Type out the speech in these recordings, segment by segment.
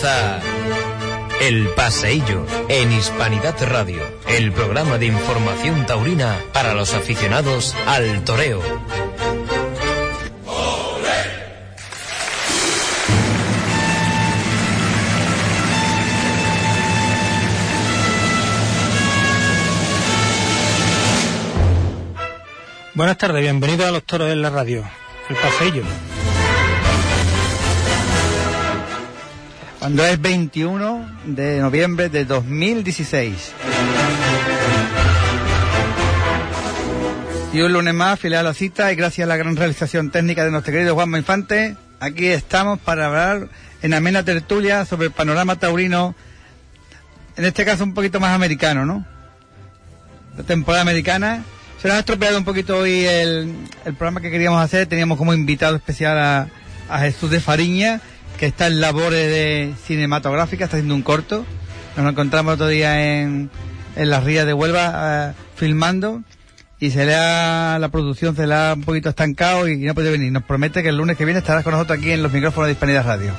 comienza El Paseillo en Hispanidad Radio, el programa de información taurina para los aficionados al toreo. Buenas tardes, bienvenidos a Los Toros en la Radio, El Paseillo. Cuando es 21 de noviembre de 2016. Y un lunes más, fiel a la cita, y gracias a la gran realización técnica de nuestro querido Juanma Infante, aquí estamos para hablar en amena tertulia sobre el panorama taurino, en este caso un poquito más americano, ¿no? La temporada americana. Se nos ha estropeado un poquito hoy el programa que queríamos hacer. Teníamos como invitado especial a Jesús de Fariña, que está en labores de cinematográfica, está haciendo un corto. Nos lo encontramos otro día en las rías de Huelva filmando, y la producción se le ha un poquito estancado y no puede venir. Nos promete que el lunes que viene estarás con nosotros aquí en los micrófonos de Hispanidad Radio.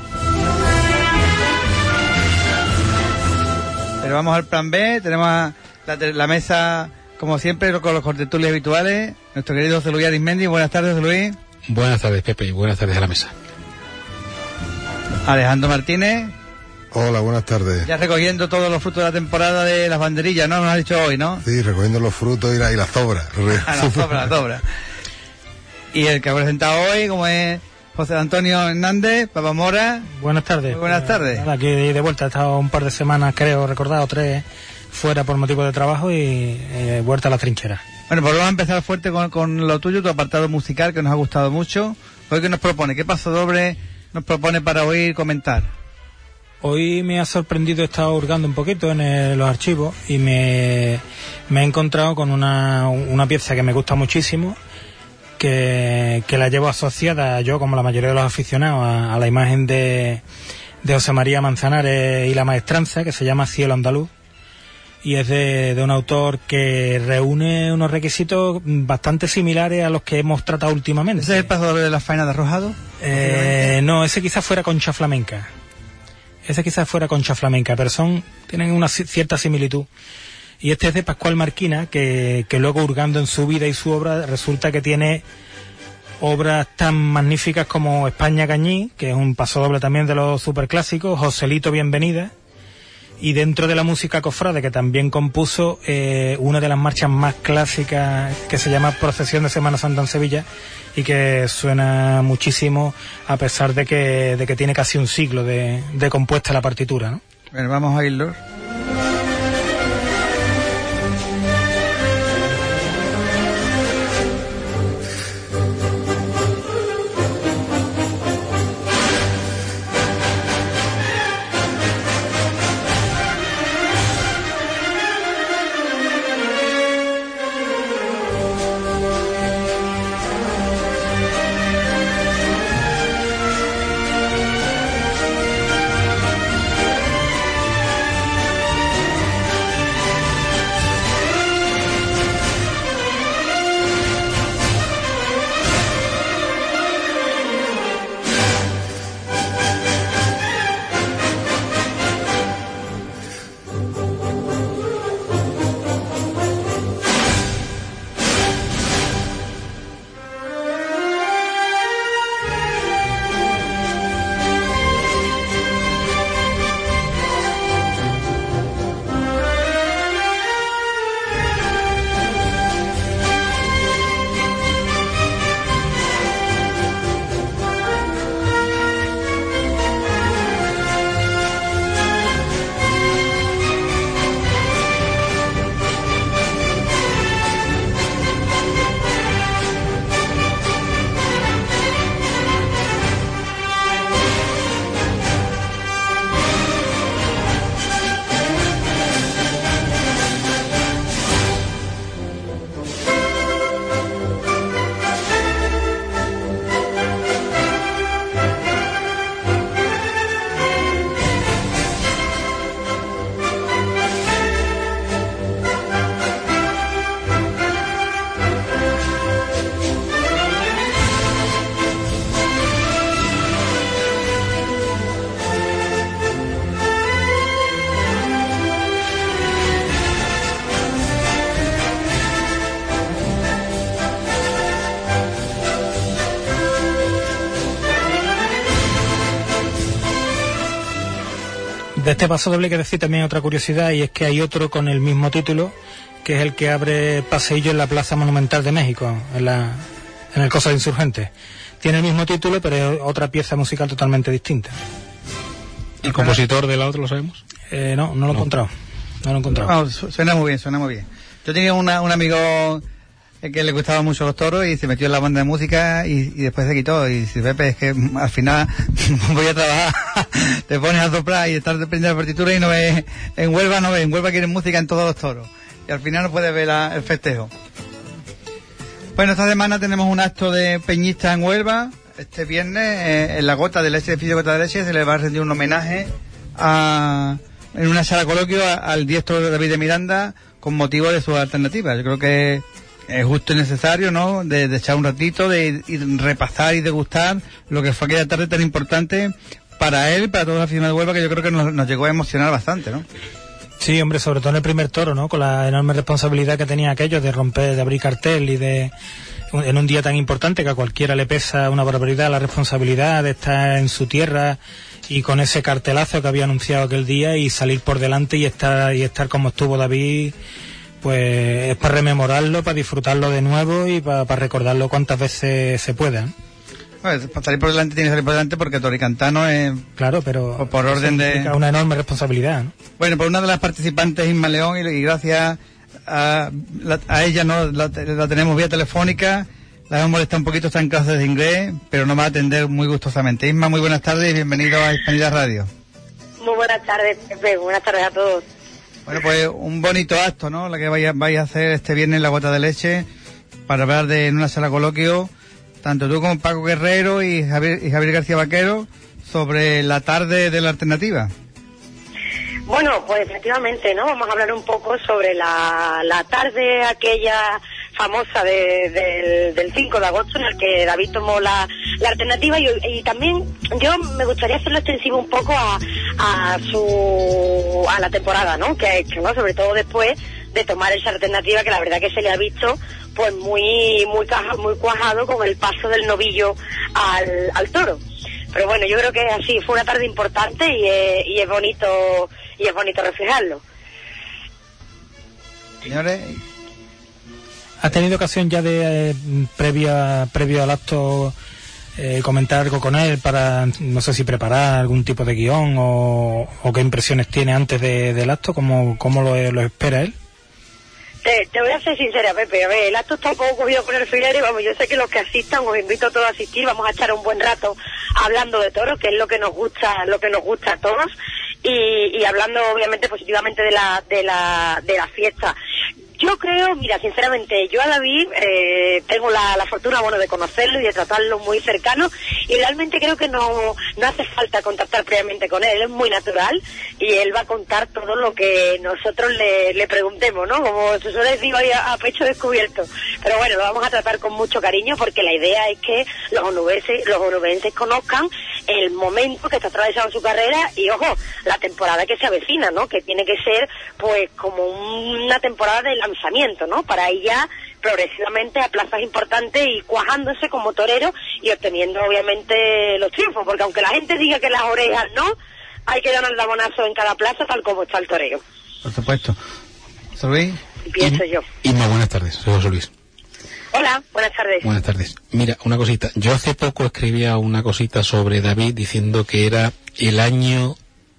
Pero vamos al plan B. Tenemos la mesa, como siempre, con los contertulios habituales. Nuestro querido José Luis Arismendi. Buenas tardes, José Luis. Buenas tardes, Pepe, y buenas tardes a la mesa. Alejandro Martínez. Hola, buenas tardes. Ya recogiendo todos los frutos de la temporada de las banderillas, ¿no? Nos ha dicho hoy, ¿no? Sí, recogiendo los frutos y las sobras. Las sobras. Y el que ha presentado hoy, como es José Antonio Hernández, Papa Mora. Buenas tardes. Muy buenas tardes. Aquí de vuelta, he estado un par de semanas, creo recordar, o 3, fuera por motivo de trabajo y vuelta a la trinchera. Bueno, pues vamos a empezar fuerte con lo tuyo, tu apartado musical, que nos ha gustado mucho. Hoy, ¿qué nos propone? ¿Qué paso doble nos propone para oír comentar? Hoy me ha sorprendido, he estado hurgando un poquito en los archivos y me he encontrado con una pieza que me gusta muchísimo, que la llevo asociada yo, como la mayoría de los aficionados, a la imagen de José María Manzanares y la maestranza, que se llama Cielo Andaluz, y es de un autor que reúne unos requisitos bastante similares a los que hemos tratado últimamente. ¿Ese es el paso doble de las faenas de Arrojado? No, ese quizás fuera Concha Flamenca. Pero tienen una cierta similitud. Y este es de Pascual Marquina, que luego, hurgando en su vida y su obra, resulta que tiene obras tan magníficas como España Cañí, que es un pasodoble también de los superclásicos, Joselito Bienvenida, y dentro de la música cofrade, que también compuso una de las marchas más clásicas, que se llama Procesión de Semana Santa en Sevilla, y que suena muchísimo a pesar de que tiene casi un siglo de compuesta la partitura, ¿no? Bueno, vamos a irlo. De este paso doble hay que decir también otra curiosidad, y es que hay otro con el mismo título, que es el que abre paseillo en la Plaza Monumental de México, en el Coso de Insurgentes. Tiene el mismo título, pero es otra pieza musical totalmente distinta. ¿El compositor de la otra lo sabemos? No lo he encontrado. No lo he encontrado. Suena muy bien. Yo tenía un amigo que le gustaban mucho los toros y se metió en la banda de música y después se quitó. Y dice, Pepe, es que al final voy a trabajar, te pones a soplar y estar dependiendo de la partitura y no ves, en Huelva quieren música en todos los toros. Y al final no puedes ver el festejo. Bueno, esta semana tenemos un acto de peñistas en Huelva. Este viernes, en la Gota de Leche, edificio Gota de Leche, se le va a rendir un homenaje en una sala coloquio al diestro David de Miranda con motivo de su alternativa. Yo creo que es justo y necesario, ¿no?, de echar un ratito, de repasar y degustar lo que fue aquella tarde tan importante para él, para todos los aficionados de Huelva, que yo creo que nos llegó a emocionar bastante, ¿no? Sí, hombre, sobre todo en el primer toro, ¿no?, con la enorme responsabilidad que tenía aquello de romper, de abrir cartel y en un día tan importante que a cualquiera le pesa una barbaridad la responsabilidad de estar en su tierra y con ese cartelazo que había anunciado aquel día y salir por delante y estar como estuvo David, pues es para rememorarlo, para disfrutarlo de nuevo y para recordarlo cuantas veces se pueda. Bueno, para salir por delante tiene que salir por delante porque Toricantano es... Claro, pero por orden de... una enorme responsabilidad, ¿no? Bueno, por una de las participantes, Isma León, y gracias a ella, ¿no?, la tenemos vía telefónica. La hemos molestado un poquito, está en clases de inglés, pero nos va a atender muy gustosamente. Isma, muy buenas tardes y bienvenido a Hispanidad Radio. Muy buenas tardes, Pepe. Buenas tardes a todos. Bueno, pues un bonito acto, ¿no?, la que vais a hacer este viernes en la Gota de Leche, para hablar en una sala coloquio, tanto tú como Paco Guerrero y Javier García Vaquero, sobre la tarde de la alternativa. Bueno, pues efectivamente, ¿no? Vamos a hablar un poco sobre la tarde aquella famosa del 5 de agosto en el que David tomó la alternativa y también yo me gustaría hacerlo extensivo un poco a la temporada, ¿no?, que ha hecho, ¿no?, sobre todo después de tomar esa alternativa que la verdad que se le ha visto pues muy cuajado con el paso del novillo al toro. Pero bueno, yo creo que así fue una tarde importante y es bonito reflejarlo. Señores, ¿has tenido ocasión ya de previo al acto comentar algo con él para, no sé si preparar algún tipo de guión o qué impresiones tiene antes del acto? ¿Cómo lo espera él? Te voy a ser sincera, Pepe. A ver, el acto está un poco cogido por el filero y vamos, yo sé que los que asistan, os invito a todos a asistir, vamos a echar un buen rato hablando de toros, que es lo que nos gusta a todos, y hablando obviamente positivamente de la fiesta. Yo creo, mira, sinceramente, yo a David tengo la fortuna, bueno, de conocerlo y de tratarlo muy cercano, y realmente creo que no hace falta contactar previamente con él, es muy natural, y él va a contar todo lo que nosotros le preguntemos, ¿no? Como se suele decir ahí a pecho descubierto. Pero bueno, lo vamos a tratar con mucho cariño, porque la idea es que los onubenses conozcan el momento que está atravesando su carrera y, ojo, la temporada que se avecina, ¿no? Que tiene que ser, pues, como una temporada de lanzamiento, ¿no? Para ir ya progresivamente a plazas importantes y cuajándose como torero y obteniendo, obviamente, los triunfos, porque aunque la gente diga que las orejas no, hay que dar un labonazo en cada plaza tal como está el torero. Por supuesto. ¿José Luis? Pienso yo. Isma, buenas tardes, soy José Luis. Hola, buenas tardes. Buenas tardes. Mira, una cosita. Yo hace poco escribía una cosita sobre David diciendo que era el año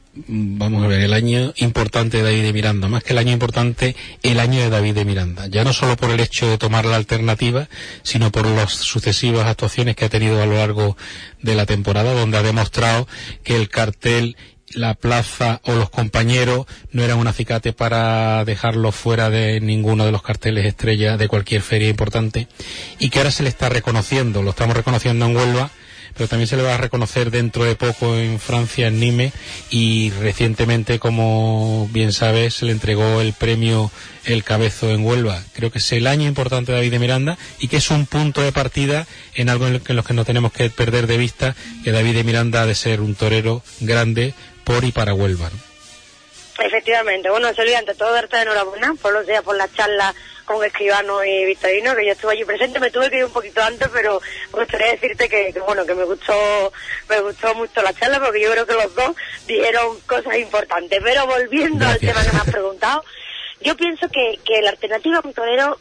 importante de David de Miranda. Más que el año importante, el año de David de Miranda. Ya no solo por el hecho de tomar la alternativa, sino por las sucesivas actuaciones que ha tenido a lo largo de la temporada, donde ha demostrado que el cartel, la plaza o los compañeros no eran un acicate para dejarlo fuera de ninguno de los carteles estrella de cualquier feria importante, y que ahora se le está reconociendo, lo estamos reconociendo en Huelva, pero también se le va a reconocer dentro de poco en Francia, en Nimes, y recientemente, como bien sabes, se le entregó el premio El Cabezo en Huelva. Creo que es el año importante de David de Miranda y que es un punto de partida en algo en lo que no tenemos que perder de vista, que David de Miranda ha de ser un torero grande por y para Huelva, ¿no? Efectivamente. Bueno, José Luis, ante todo darte enhorabuena por la charla con Escribano y Victorino, que yo estuve allí presente. Me tuve que ir un poquito antes, pero me gustaría decirte que me gustó mucho la charla, porque yo creo que los dos dijeron cosas importantes. Pero volviendo al tema que me has preguntado, yo pienso que la alternativa a un torero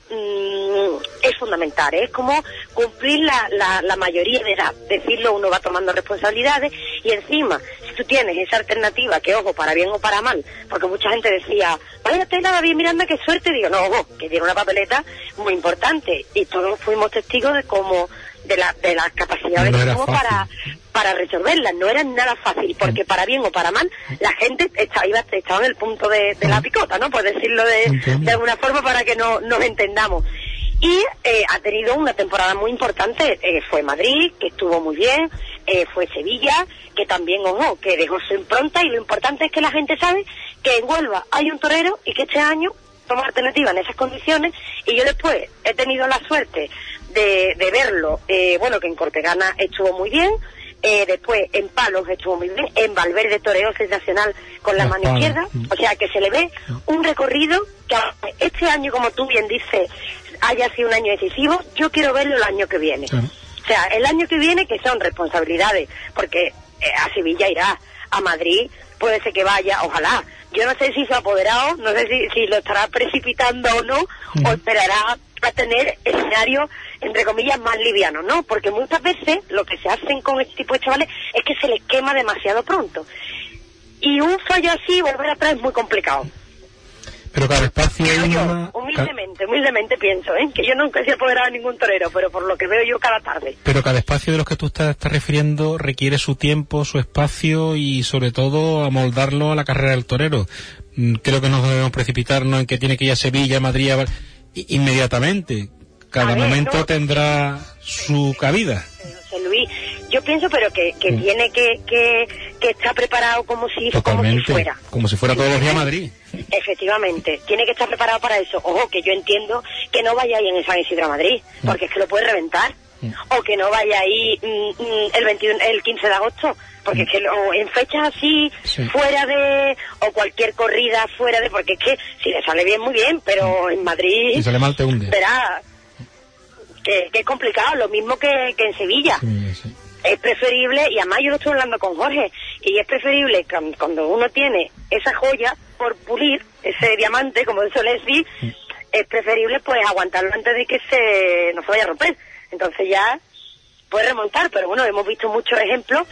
es fundamental, es como cumplir la mayoría de edad. Decirlo, uno va tomando responsabilidades, y encima, si tú tienes esa alternativa, que ojo, para bien o para mal, porque mucha gente decía, vaya tela David Miranda, qué suerte, digo, no, ojo, que tiene una papeleta muy importante, y todos fuimos testigos de cómo, de las capacidades que tuvo para resolverlas. No era nada fácil, porque para bien o para mal, la gente estaba en el punto de la picota, ¿no? Por decirlo de alguna forma, para que nos entendamos. Y ha tenido una temporada muy importante. Fue Madrid, que estuvo muy bien, fue Sevilla, que también, ojo, que dejó su impronta, y lo importante es que la gente sabe que en Huelva hay un torero, y que este año toma alternativa en esas condiciones. Y yo después he tenido la suerte de verlo, que en Cortegana estuvo muy bien, después en Palos estuvo muy bien, en Valverde toreó sensacional con la mano izquierda, o sea que se le ve un recorrido que este año, como tú bien dices, haya sido un año decisivo. Yo quiero verlo el año que viene, o sea, el año que viene, que son responsabilidades, porque a Sevilla irá, a Madrid puede ser que vaya, ojalá. Yo no sé si se ha apoderado, no sé si lo estará precipitando o no, o esperará a tener escenarios, entre comillas, más livianos, ¿no? Porque muchas veces lo que se hacen con este tipo de chavales es que se les quema demasiado pronto. Y un fallo así, volver atrás, es muy complicado. Pero cada espacio... Humildemente pienso, que yo nunca he apoderado a ningún torero, pero por lo que veo yo cada tarde. Pero cada espacio de los que tú estás refiriendo requiere su tiempo, su espacio, y sobre todo amoldarlo a la carrera del torero. Creo que no debemos precipitarnos en que tiene que ir a Sevilla, Madrid, inmediatamente. Cada momento tendrá su cabida. José Luis, yo pienso, pero que tiene que estar preparado como si fuera. Como si fuera todos los días a Madrid. Efectivamente, tiene que estar preparado para eso. Ojo, que yo entiendo que no vaya ahí en el San Isidro a Madrid, porque es que lo puede reventar. O que no vaya ahí el 15 de agosto, porque es que en fechas así, fuera de, o cualquier corrida fuera de, porque es que si le sale bien, muy bien, pero en Madrid, si sale mal, te hunde. Verá que es complicado, lo mismo que en Sevilla. Sí. Es preferible, y además yo lo estoy hablando con Jorge, y es preferible cuando uno tiene esa joya por pulir, ese diamante, como se suele decir, es preferible pues aguantarlo antes de que no se vaya a romper. Entonces ya puede remontar, pero bueno, hemos visto muchos ejemplos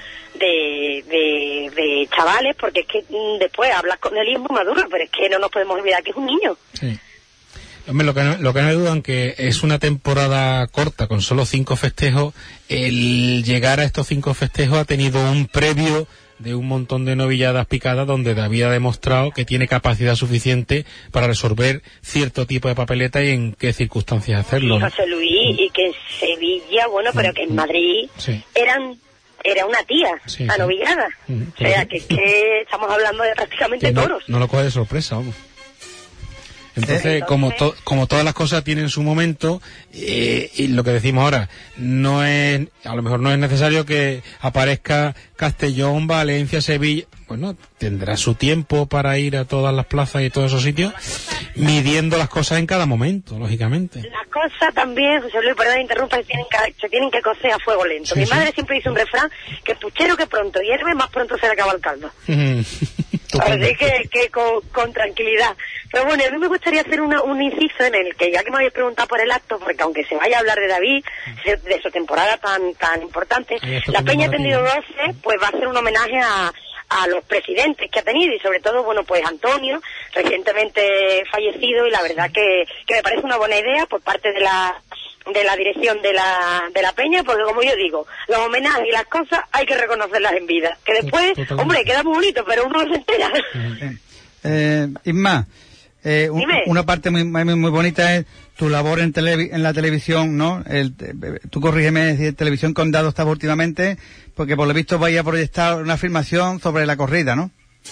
de chavales, porque es que después hablas con él y es muy maduro, pero es que no nos podemos olvidar que es un niño. Sí. Hombre, lo que no hay duda, aunque es una temporada corta, con solo 5 festejos, el llegar a estos 5 festejos ha tenido un previo de un montón de novilladas picadas, donde David ha demostrado que tiene capacidad suficiente para resolver cierto tipo de papeleta y en qué circunstancias hacerlo, ¿no? José Luis, y que en Sevilla, pero que en Madrid era una tía, la novillada. O sea, que estamos hablando de prácticamente toros. No lo coge de sorpresa, vamos. Entonces, como todas las cosas tienen su momento, y lo que decimos ahora, a lo mejor no es necesario que aparezca Castellón, Valencia, Sevilla. Bueno, tendrá su tiempo para ir a todas las plazas y todos esos sitios, midiendo las cosas en cada momento, lógicamente. Las cosas también, José Luis, perdón, interrumpa, se tienen que cocer a fuego lento. Mi madre siempre dice un refrán, que puchero que pronto hierve, más pronto se le acaba el caldo. Así que con tranquilidad. Pero bueno, a mí me gustaría hacer un inciso en el que, ya que me habéis preguntado por el acto, porque aunque se vaya a hablar de David, de su temporada tan importante, la Peña Tendido 12 pues va a hacer un homenaje a los presidentes que ha tenido, y sobre todo, pues Antonio, recientemente fallecido, y la verdad que me parece una buena idea por parte de la dirección de la Peña, porque como yo digo, los homenajes y las cosas hay que reconocerlas en vida, que después, hombre, queda muy bonito, pero uno no se entera. Isma, una parte muy bonita es tu labor en la televisión, ¿no? Tú corrígeme si Televisión Condado estaba últimamente, porque por lo visto vaya a proyectar una filmación sobre la corrida, ¿no?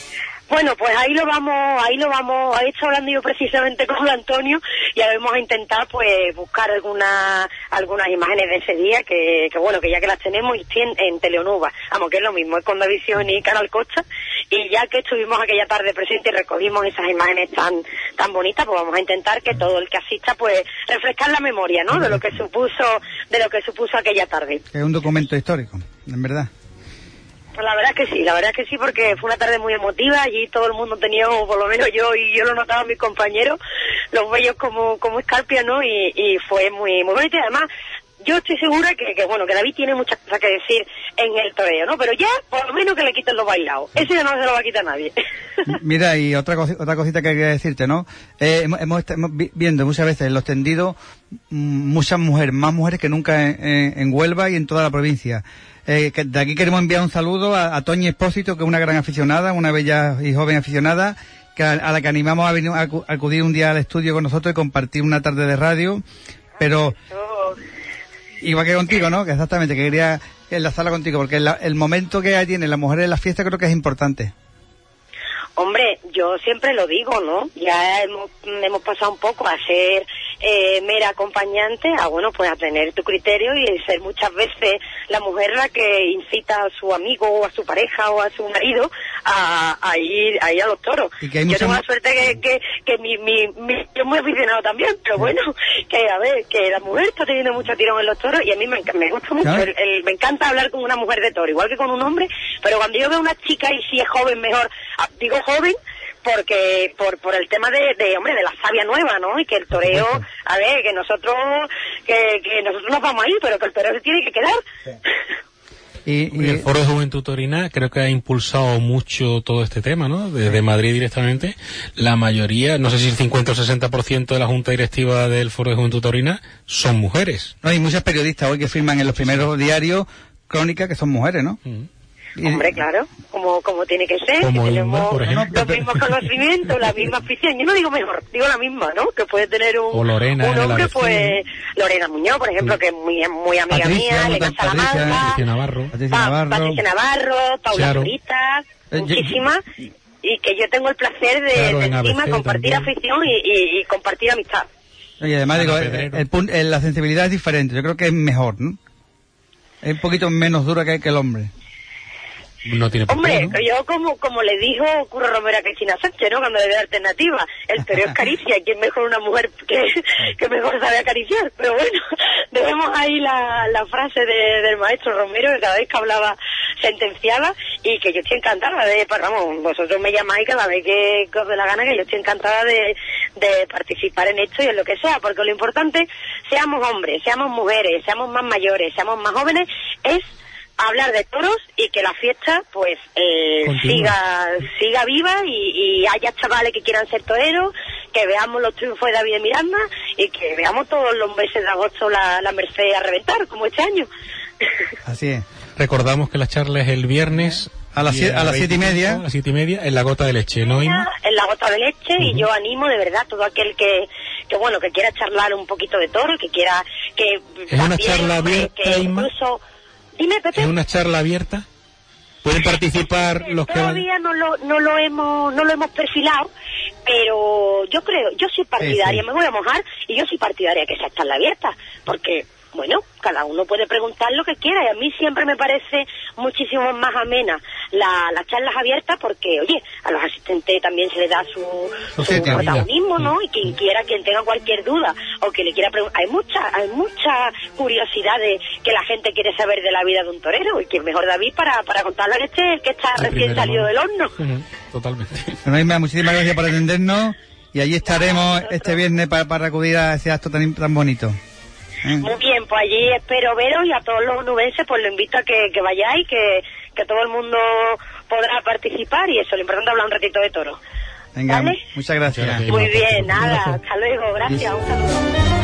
Bueno, pues ahí lo vamos, he estado hablando yo precisamente con Antonio y ahora vamos a intentar pues buscar algunas imágenes de ese día que bueno, que ya que las tenemos y estoy en Teleonova, vamos, que es lo mismo, es con Condavisión y Canal Costa, y ya que estuvimos aquella tarde presente y recogimos esas imágenes tan bonitas, pues vamos a intentar que todo el que asista pues refrescar la memoria, ¿no? De lo que supuso aquella tarde. Es un documento histórico, en verdad. La verdad que sí, porque fue una tarde muy emotiva, allí todo el mundo tenía, por lo menos yo, y yo lo notaba a mis compañeros, los bellos como escarpia, ¿no? Y fue muy bonito, y además, yo estoy segura que David tiene muchas cosas que decir en el toreo, ¿no? Pero ya, por lo menos que le quiten los bailados, ese ya no se lo va a quitar nadie. Mira, y otra cosita que quería decirte, ¿no? Hemos viendo muchas veces en los tendidos muchas mujeres, más mujeres que nunca en Huelva y en toda la provincia. De aquí queremos enviar un saludo a Toñi Espósito, que es una gran aficionada, una bella y joven aficionada, a la que animamos a acudir un día al estudio con nosotros y compartir una tarde de radio, pero igual que contigo, ¿no? Que exactamente, que quería enlazarla contigo, porque el momento que tienen las mujeres en la fiesta creo que es importante. Hombre, yo siempre lo digo, ¿no? Ya hemos pasado un poco a ser mera acompañante, pues a tener tu criterio y ser muchas veces la mujer la que incita a su amigo o a su pareja o a su marido a ir a los toros. Y que hay yo tengo la suerte que yo muy aficionado también, pero bueno, que la mujer está teniendo mucho tirón en los toros y a mí me gusta mucho, ¿sabes? Me encanta hablar con una mujer de toro, igual que con un hombre, pero cuando yo veo una chica y si es joven mejor, digo joven, porque por el tema de la savia nueva, ¿no? Y que el toreo, que nosotros nos vamos a ir, pero que el toreo se tiene que quedar. Sí. Y el Foro de Juventud Taurina creo que ha impulsado mucho todo este tema, ¿no? Desde Madrid directamente, la mayoría, no sé si el 50 o 60% de la junta directiva del Foro de Juventud Taurina son mujeres. No, hay muchas periodistas hoy que firman en los primeros diarios crónicas que son mujeres, ¿no? Hombre, claro, como tiene que ser, como que tenemos los mismos conocimientos, la misma afición. Yo no digo mejor, digo la misma, ¿no? Que puede tener un hombre, pues Lorena Muñoz, por ejemplo, que es muy amiga Patricia, mía, Elena Salamanca, Patricia Navarro, Paula Zurita, muchísimas, y que yo tengo el placer de encima compartir afición y compartir amistad. Y además digo, la sensibilidad es diferente, yo creo que es mejor, ¿no? Es un poquito menos dura que el hombre. No tiene por qué, ¿no? Yo como le dijo Curro Romero a Cristina Sánchez, ¿no? Cuando le dio alternativa, el toreo es caricia, y quién mejor una mujer que mejor sabe acariciar. Pero bueno, debemos ahí la frase del maestro Romero, que cada vez que hablaba sentenciaba, y que yo estoy encantada vosotros me llamáis cada vez que os dé la gana, que yo estoy encantada de participar en esto y en lo que sea, porque lo importante, seamos hombres, seamos mujeres, seamos más mayores, seamos más jóvenes, es hablar de toros y que la fiesta pues siga viva y haya chavales que quieran ser toreros, que veamos los triunfos de David de Miranda y que veamos todos los meses de agosto la Merced a reventar, como este año. Así es. Recordamos que la charla es el viernes a las 7:30. A las 7:30 en la Gota de Leche, ¿no, Inma? En la Gota de Leche, y yo animo de verdad todo aquel que quiera charlar un poquito de toro, que quiera que es una charla abierta, que incluso dime, Pepe. ¿Es una charla abierta? ¿Pueden participar los que todavía no lo hemos perfilado, pero yo soy partidaria, me voy a mojar, y yo soy partidaria que esa charla abierta, porque bueno, cada uno puede preguntar lo que quiera, y a mí siempre me parece muchísimo más amena las charlas abiertas, porque, oye, a los asistentes también se les da su protagonismo, ¿no? Y quien tenga cualquier duda, o que le quiera preguntar, hay mucha curiosidad que la gente quiere saber de la vida de un torero, y que mejor David para contarla que está recién salido del horno. Totalmente. Bueno, Isma, muchísimas gracias por atendernos, y allí estaremos este viernes para acudir a ese acto tan bonito. Muy bien, pues allí espero veros, y a todos los onubenses pues lo invito a que vayáis, que todo el mundo podrá participar, y eso, lo importante es hablar un ratito de toro. Venga, ¿vale? Muchas gracias. Muy bien, nada, hasta luego, gracias, un saludo.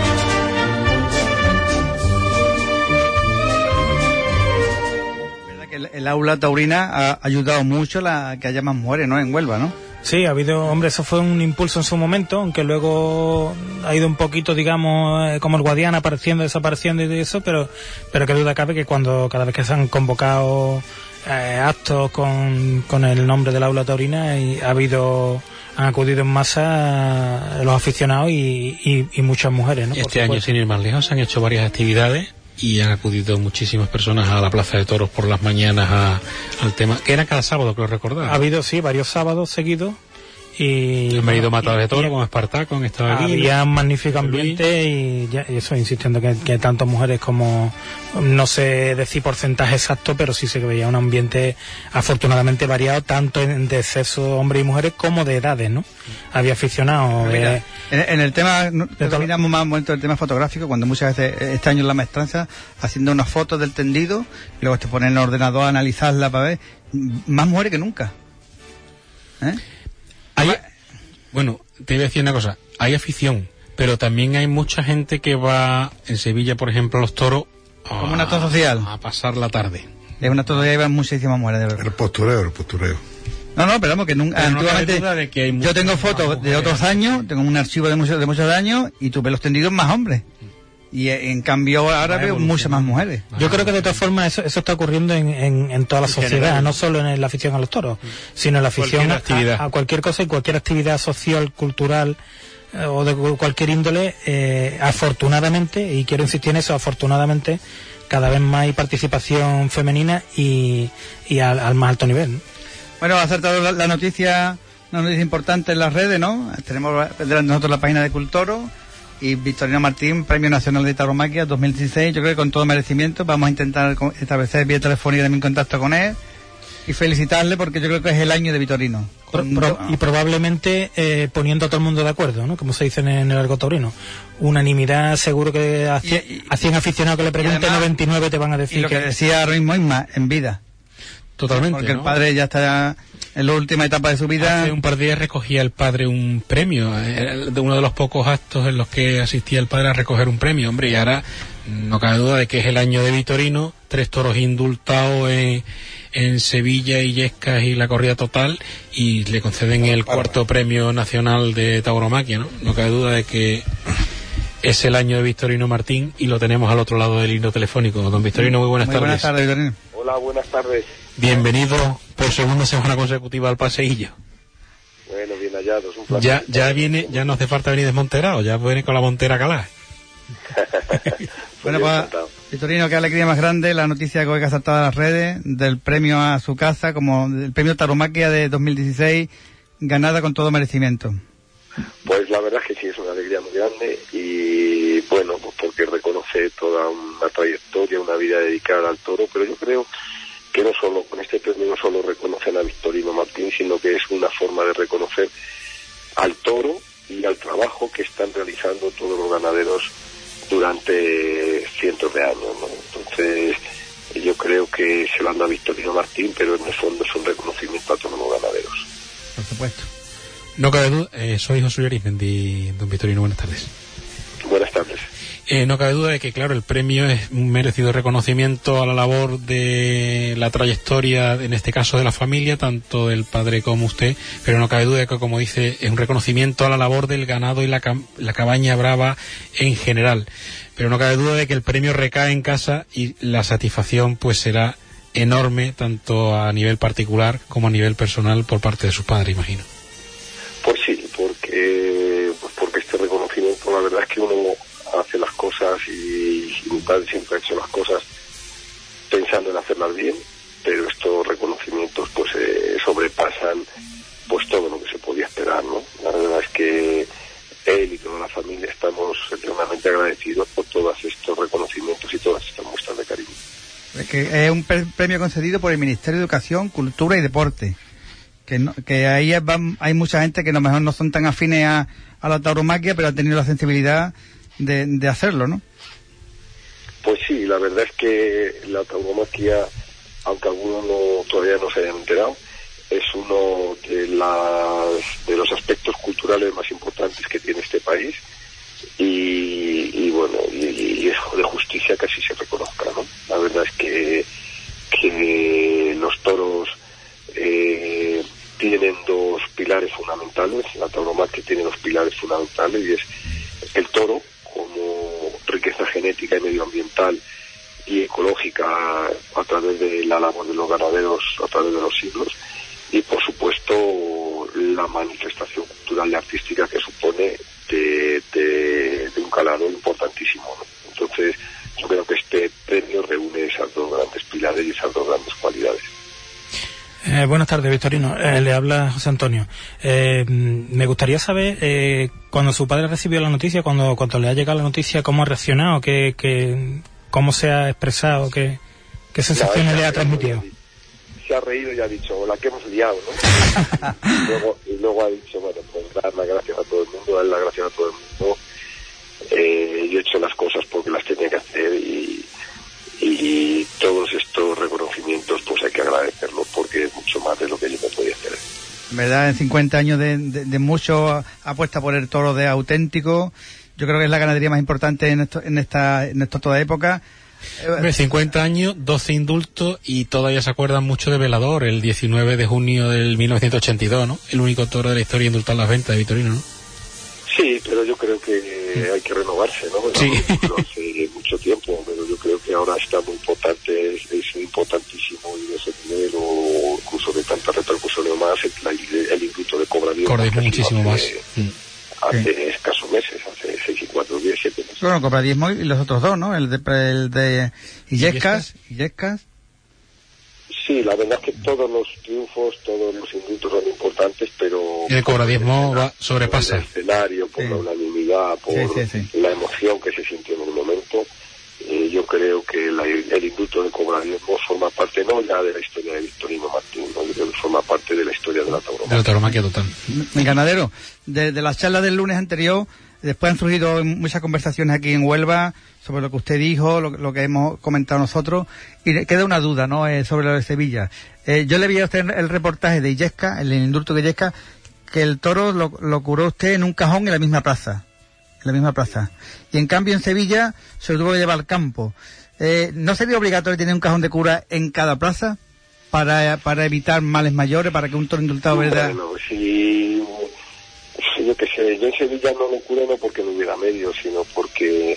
Es verdad que el aula taurina ha ayudado mucho que haya más mujeres, ¿no? En Huelva, ¿no? Sí, ha habido, hombre, eso fue un impulso en su momento, aunque luego ha ido un poquito, digamos, como el Guadiana apareciendo, desapareciendo y eso, pero que duda cabe que cada vez que se han convocado actos con el nombre del aula taurina y han acudido en masa los aficionados y muchas mujeres, ¿no? Este año, sin ir más lejos, se han hecho varias actividades y han acudido muchísimas personas a la Plaza de Toros por las mañanas al tema, que era cada sábado, creo recordar. Ha habido, sí, varios sábados seguidos. Y han venido matadores de toro con Espartaco, han estado aquí. Había un magnífico ambiente y eso, insistiendo que tanto mujeres como, no sé decir porcentaje exacto, pero sí se veía un ambiente afortunadamente variado, tanto de sexo, hombres y mujeres, como de edades, ¿no? Había aficionados. Mira, en el tema, terminamos más un momento del tema fotográfico, cuando muchas veces este año en la maestranza, haciendo unas fotos del tendido, y luego te ponen en el ordenador a analizarla para ver, más mujeres que nunca. Bueno, te voy a decir una cosa, hay afición, pero también hay mucha gente que va en Sevilla, por ejemplo, a los toros como un acto social, a pasar la tarde. Es un acto social, iban muchísimas mujeres, de verdad. El postureo. No, pero vamos, que nunca, antiguamente, yo tengo fotos de otros años, tengo un archivo de muchos años, y tú ves los tendidos más hombres. Y en cambio ahora veo muchas más mujeres. Yo creo que de todas formas eso está ocurriendo en toda la sociedad, no solo en la afición a los toros, sino en la afición a cualquier cosa y cualquier actividad social, cultural o de cualquier índole. Afortunadamente, y quiero insistir en eso, afortunadamente cada vez más hay participación femenina y al más alto nivel, ¿no? Bueno, ha acertado la noticia, una noticia importante en las redes, ¿no? Tenemos delante de nosotros la página de Cultoro y Victorino Martín, Premio Nacional de Tauromaquia 2016, yo creo que con todo merecimiento. Vamos a intentar establecer vía telefónica también contacto con él y felicitarle, porque yo creo que es el año de Victorino. Y probablemente poniendo a todo el mundo de acuerdo, ¿no? Como se dice en el argot taurino. Unanimidad, seguro que a 100 aficionados que le pregunten, además, 99 te van a decir y lo que decía ahora mismo Isma, en vida. Totalmente, porque ¿no? El padre ya está en la última etapa de su vida. Hace un par de días recogía el padre un premio, de uno de los pocos actos en los que asistía el padre a recoger un premio, hombre, y ahora no cabe duda de que es el año de Victorino, 3 toros indultados en Sevilla, Illescas y la corrida total, y le conceden el 4º premio nacional de tauromaquia, ¿no? No cabe duda de que es el año de Victorino Martín, y lo tenemos al otro lado del hilo telefónico. Don Victorino, muy buenas tardes. Buenas tardes, Victorino. Hola, buenas tardes. Bienvenido por segunda semana consecutiva al paseillo. Bueno, bien hallados, un placer. Ya no hace falta venir desmonterado, ya viene con la montera calada. Bueno, pues, Victorino, qué alegría más grande la noticia que hoy ha saltado a las redes del premio a su casa, como el premio Tauromaquia de 2016, ganada con todo merecimiento. Pues la verdad es que sí, es una alegría muy grande, y bueno, pues porque reconoce toda una trayectoria, una vida dedicada al toro, pero yo creo que no solo con este premio no solo reconocen a Victorino Martín, sino que es una forma de reconocer al toro y al trabajo que están realizando todos los ganaderos durante cientos de años, ¿no? Entonces yo creo que se lo han dado a Victorino Martín, pero en el fondo es un reconocimiento a todos los ganaderos. Por supuesto. No cabe duda, soy José Luis Arizmendi, don Victorino, buenas tardes. Buenas tardes. No cabe duda de que, claro, el premio es un merecido reconocimiento a la labor de la trayectoria, en este caso de la familia, tanto del padre como usted, pero no cabe duda de que, como dice, es un reconocimiento a la labor del ganado y la cabaña brava en general. Pero no cabe duda de que el premio recae en casa y la satisfacción pues será enorme, tanto a nivel particular como a nivel personal por parte de su padre, imagino. Pues sí, porque este reconocimiento, la verdad es que uno hace las cosas, y mi padre siempre ha hecho las cosas pensando en hacerlas bien, pero estos reconocimientos pues sobrepasan pues todo lo que se podía esperar, ¿no? La verdad es que él y toda la familia estamos eternamente agradecidos por todos estos reconocimientos y todas estas muestras de cariño. Que es un premio concedido por el Ministerio de Educación, Cultura y Deporte, que ahí hay mucha gente que a lo mejor no son tan afines a la tauromaquia, pero han tenido la sensibilidad de hacerlo, ¿no? Pues sí, la verdad es que la tauromaquia, aunque algunos todavía no se hayan enterado, es uno de los aspectos culturales más importantes que tiene este país, y bueno, y es de justicia que así se reconozca, ¿no? La verdad es que los toros tienen 2 pilares fundamentales. La tauromaquia tiene 2 pilares fundamentales, y es el toro como riqueza genética y medioambiental y ecológica a través de la labor de los ganaderos a través de los siglos, y por supuesto la manifestación cultural y artística que supone de un calado importantísimo, ¿no? Entonces yo creo que este premio reúne esas dos grandes pilares y esas dos grandes cualidades. Buenas tardes, Victorino. Le habla José Antonio. Me gustaría saber, cuando su padre recibió la noticia, cuando le ha llegado la noticia, ¿cómo ha reaccionado? ¿Cómo se ha expresado? ¿Qué sensaciones le ha transmitido? Se ha reído y ha dicho, la que hemos liado, ¿no? y luego ha dicho, bueno, pues dar las gracias a todo el mundo, dar las gracias a todo el mundo. Yo he hecho las cosas porque las tenía que hacer, y todos estos reconocimientos pues hay que agradecerlos, porque es mucho más de lo que yo me podía hacer. ¿Verdad? En 50 años de mucho apuesta por el toro de auténtico, yo creo que es la ganadería más importante en esta toda época. 50 años, 12 indultos, y todavía se acuerdan mucho de Velador, el 19 de junio del 1982, ¿no? El único toro de la historia indultado en las ventas de Victorino, ¿no? Sí, pero yo creo que hay que renovarse, ¿no? Bueno, sí. Hace mucho tiempo, pero yo creo que ahora está muy importante, es importantísimo, y de ese nivel, o incluso de tanta repercusión o más, el indulto de Cobradismo muchísimo más. Hace escasos meses, hace 6 y 4, 10, 7 meses. Bueno, Cobradismo y los otros dos, ¿no? El de Illescas. Sí, la verdad es que todos los triunfos, todos los indultos son importantes, pero... El Cobradismo sobrepasa. Por el escenario, por la unanimidad, por la emoción que se sintió en el momento, yo creo que el indulto de Cobradismo forma parte, no ya de la historia de Victorino Martín, ¿no? Yo creo que forma parte de la historia de la tauromaquia. De la tauromaquia total. Mi ganadero, de las charlas del lunes anterior, después han surgido muchas conversaciones aquí en Huelva sobre lo que usted dijo, lo que hemos comentado nosotros, y queda una duda, ¿no? Sobre lo de Sevilla. Yo le vi a usted el reportaje de Illescas, el indulto de Illescas, que el toro lo curó usted en un cajón en la misma plaza. Y en cambio en Sevilla se lo tuvo que llevar al campo. ¿No sería obligatorio tener un cajón de cura en cada plaza para evitar males mayores, para que un toro indultado, verdad? Bueno, sí, yo qué sé, yo en Sevilla no lo curé no porque no hubiera medios, sino porque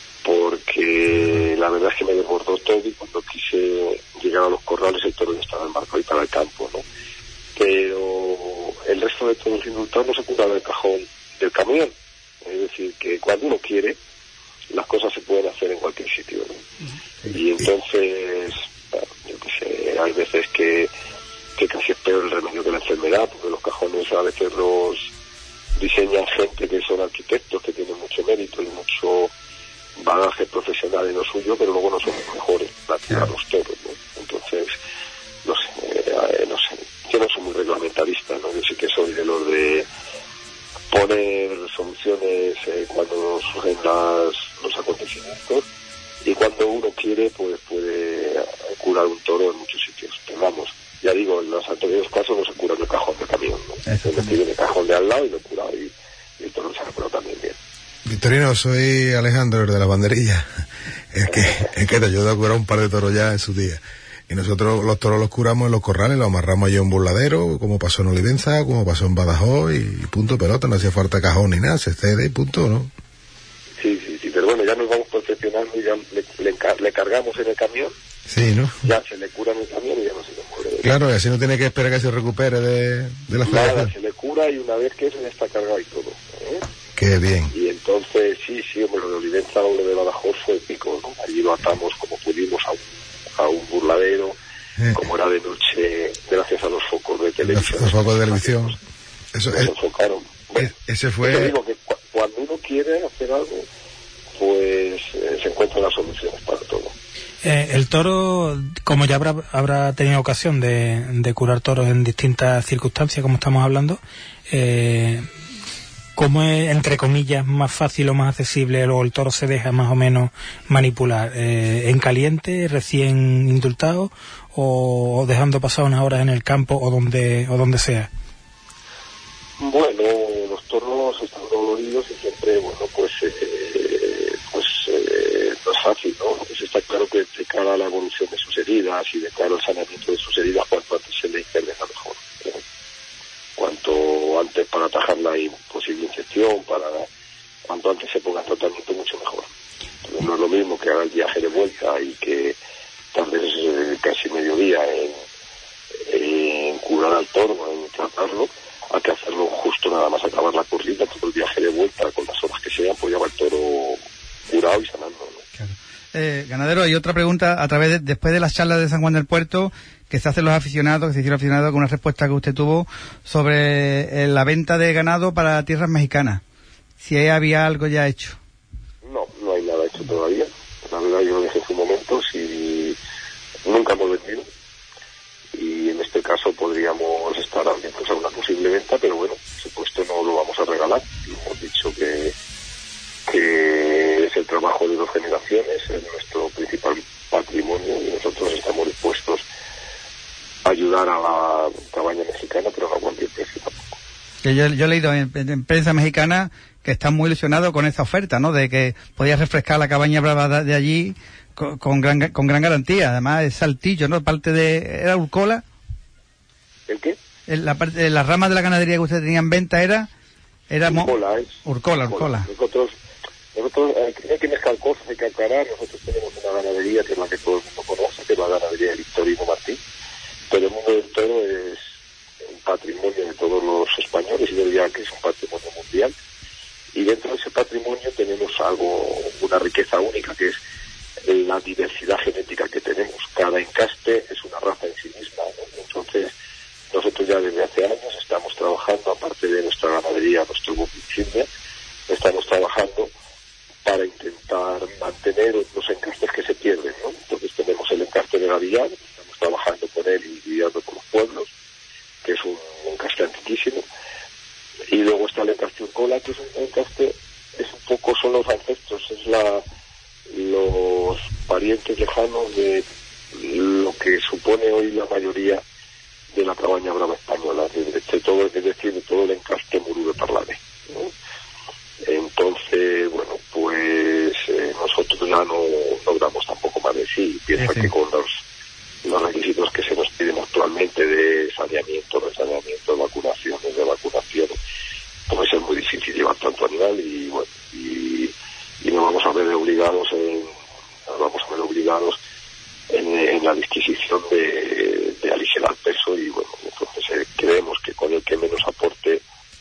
la verdad es que me desbordó todo, y cuando quise llegar a los corrales el toro ya estaba embarcado y para el campo, ¿no? Pero el resto de todos los indultados no se curan en el cajón del camión. Es decir, que cuando uno quiere, las cosas se pueden hacer en cualquier sitio, ¿no? Y entonces, bueno, yo qué sé, hay veces que casi es peor el remedio que la enfermedad, porque los cajones a veces los diseñan gente que son arquitectos, que tienen mucho mérito y mucho bagaje profesional en lo suyo, pero luego no son los mejores para tirar los toros, ¿no? Entonces, no sé, yo no soy muy reglamentarista, ¿no? Yo sí que soy de los de poner soluciones cuando surgen los acontecimientos, y cuando uno quiere pues puede curar un toro en muchos sitios, pero vamos, ya digo, en los anteriores casos no se cura en el cajón del camión, ¿no? Se metido en el cajón de al lado y lo he curado, y el toro se ha curado también bien. Victorino, soy Alejandro, el de la banderilla. Es que te ayudo a curar un par de toros ya en su día. Y nosotros los toros los curamos en los corrales, los amarramos allí en un burladero, como pasó en Olivenza, como pasó en Badajoz, y punto pelota, no hacía falta cajón ni nada, se cede y punto, ¿no? Sí, pero bueno, ya nos vamos perfeccionando y ya le cargamos en el camión. Sí, ¿no? Ya se le cura en el camión y ya no se le muere. Claro, y así no tiene que esperar que se recupere de la nada, federación. se le cura, y una vez que eso ya está cargado y todo, ¿eh? Qué bien. Y entonces, sí, hombre, lo de Olivenza o lo de Badajoz fue épico, ¿no? Allí lo atamos como pudimos a un burladero, como era de noche, gracias a los focos de televisión. Los focos de televisión. Eso se enfocaron. Bueno, ese fue... Yo digo que cuando uno quiere hacer algo, pues se encuentran las soluciones para todo. El toro, como ya habrá tenido ocasión de curar toros en distintas circunstancias, como estamos hablando, ¿cómo es, entre comillas, más fácil o más accesible, o el toro se deja más o menos manipular? ¿En caliente, recién indultado, o dejando pasar unas horas en el campo o donde sea? Bueno, los toros están doloridos y siempre, bueno, pues no es fácil, ¿no? Pues está claro que de cara a la evolución de sus heridas y de cara al saneamiento de sus heridas, cuanto antes se le intervenga mejor, ¿no? Cuanto antes para atajar la posible infección, cuanto antes se ponga en tratamiento, mucho mejor. Entonces, no es lo mismo que haga el viaje de vuelta y que controlado y sanando, ¿no? Claro. Ganadero, y otra pregunta, después de las charlas de San Juan del Puerto, que se hacen los aficionados, que se hicieron aficionados con una respuesta que usted tuvo sobre la venta de ganado para tierras mexicanas, si ahí había algo ya hecho. No hay nada hecho todavía. La verdad, yo lo dije en su momento, si nunca hemos vendido, y en este caso podríamos estar abiertos a una posible venta, pero bueno, por supuesto no lo vamos a regalar. Hemos dicho que es el trabajo de 2 generaciones, es nuestro principal patrimonio, y nosotros estamos dispuestos a ayudar a la cabaña mexicana, pero no a cualquier precio tampoco. Yo he leído en prensa mexicana que están muy ilusionados con esa oferta, ¿no? De que podías refrescar la cabaña brava de allí con gran garantía. Además, es Saltillo, ¿no? Parte de... ¿Era Urcola? ¿El qué? Las ramas de la ganadería que usted tenía en venta era Urcola. Nosotros hay que mezclar cosas, hay que aclarar. Nosotros tenemos una ganadería que es la que todo el mundo conoce, que es la ganadería de Victorino Martín, pero el mundo del toro es un patrimonio de todos los españoles, y yo diría que es un patrimonio mundial, y dentro de ese patrimonio tenemos una riqueza única, que es la diversidad genética que tenemos. Cada encaste es una raza en sí misma, ¿no? Entonces nosotros ya desde hace años estamos trabajando, aparte de nuestra ganadería, nuestro grupo insignia, estamos trabajando para intentar mantener los encastes que se pierden, ¿no? Entonces tenemos el encaste de Gavillar, estamos trabajando con él y guiando por los pueblos, que es un encaste antiquísimo, y luego está el encaste Urcola, que es un encaste, son los ancestros, los parientes lejanos de lo que supone hoy la mayoría de la cabaña brava española, de todo el encaste Muru de Parlade, ¿no? Entonces, bueno, pues nosotros ya no damos tampoco más de sí. Piensa que con los requisitos que se nos piden actualmente de saneamiento, de vacunaciones, pues es muy difícil llevar tanto animal, y bueno, y nos vamos a ver obligados en la adquisición de aligerar el peso, y bueno, entonces creemos que con el que menos aporte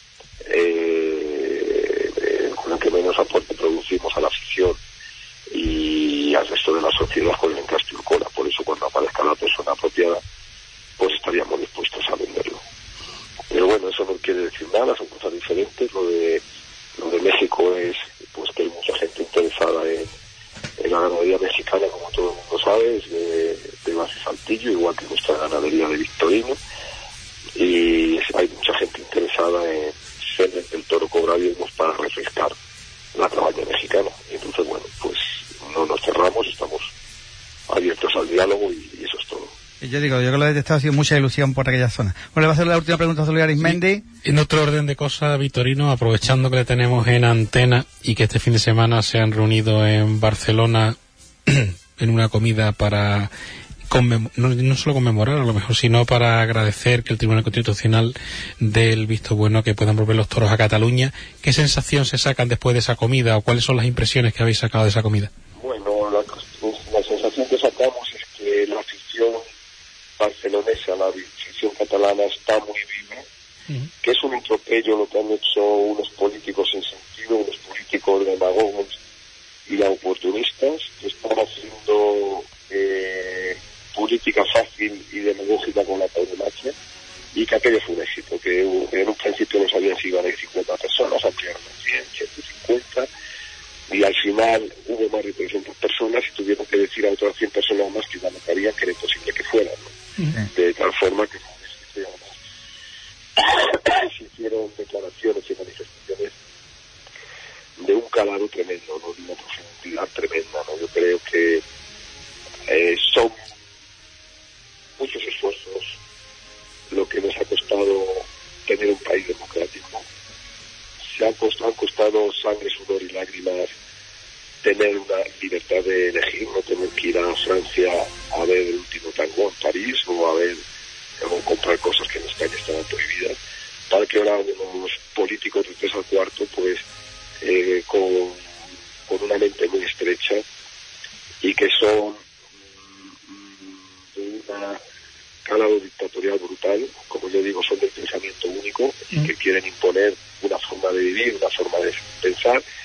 producimos a la afición y al resto de la sociedad con el encaste Urcola. Por eso, cuando aparezca la persona apropiada, pues estaríamos dispuestos a venderlo. Pero bueno, eso no quiere decir nada, son cosas diferentes. Lo de México es pues que hay mucha gente interesada en la ganadería mexicana, como todo el mundo sabe, es de base Saltillo, igual que nuestra ganadería de Victorino, y hay mucha gente interesada en ser el toro cobraviemos para refrescar la cabaña mexicana. Y entonces, bueno, pues no nos cerramos, estamos abiertos al diálogo, y eso es todo. Yo creo que lo he detectado, ha sido mucha ilusión por aquella zona. Bueno, le va a hacer la última pregunta a José Luis Arismendi. Sí. En otro orden de cosas, Victorino, aprovechando que le tenemos en antena y que este fin de semana se han reunido en Barcelona en una comida para no solo conmemorar, a lo mejor, sino para agradecer que el Tribunal Constitucional dé el visto bueno que puedan volver los toros a Cataluña. ¿Qué sensación se sacan después de esa comida, o cuáles son las impresiones que habéis sacado de esa comida? Bueno, la sensación que sacamos es que la afición barcelonesa, la afición catalana está muy viva, que es un atropello lo que han hecho unos políticos sin sentido, unos políticos demagogos y oportunistas, que están haciendo política fácil y demagógica con la tauromaquia, y que aquello fue un éxito, que en un principio no sabían si iban a ir 50 personas, ampliaron a 100, 150, y al final hubo más de 300 personas y tuvieron que decir a otras 100 personas más que ya no cabían, que era imposible que fueran, ¿no? De tal forma que se hicieron declaraciones y manifestaciones de un calado tremendo, ¿no? De una profundidad tremenda, ¿no? Yo creo que son muchos esfuerzos lo que nos ha costado tener un país democrático. Han costado sangre, sudor y lágrimas tener una libertad de elegir, no tener que ir a Francia a ver el último tango en París o comprar cosas que en España estaban prohibidas, para que ahora los políticos de 3 al 4 pues con una mente muy estrecha, y que son de una calado dictatorial brutal, como yo digo, son del pensamiento único, y que quieren imponer una forma de vivir, una forma de pensar,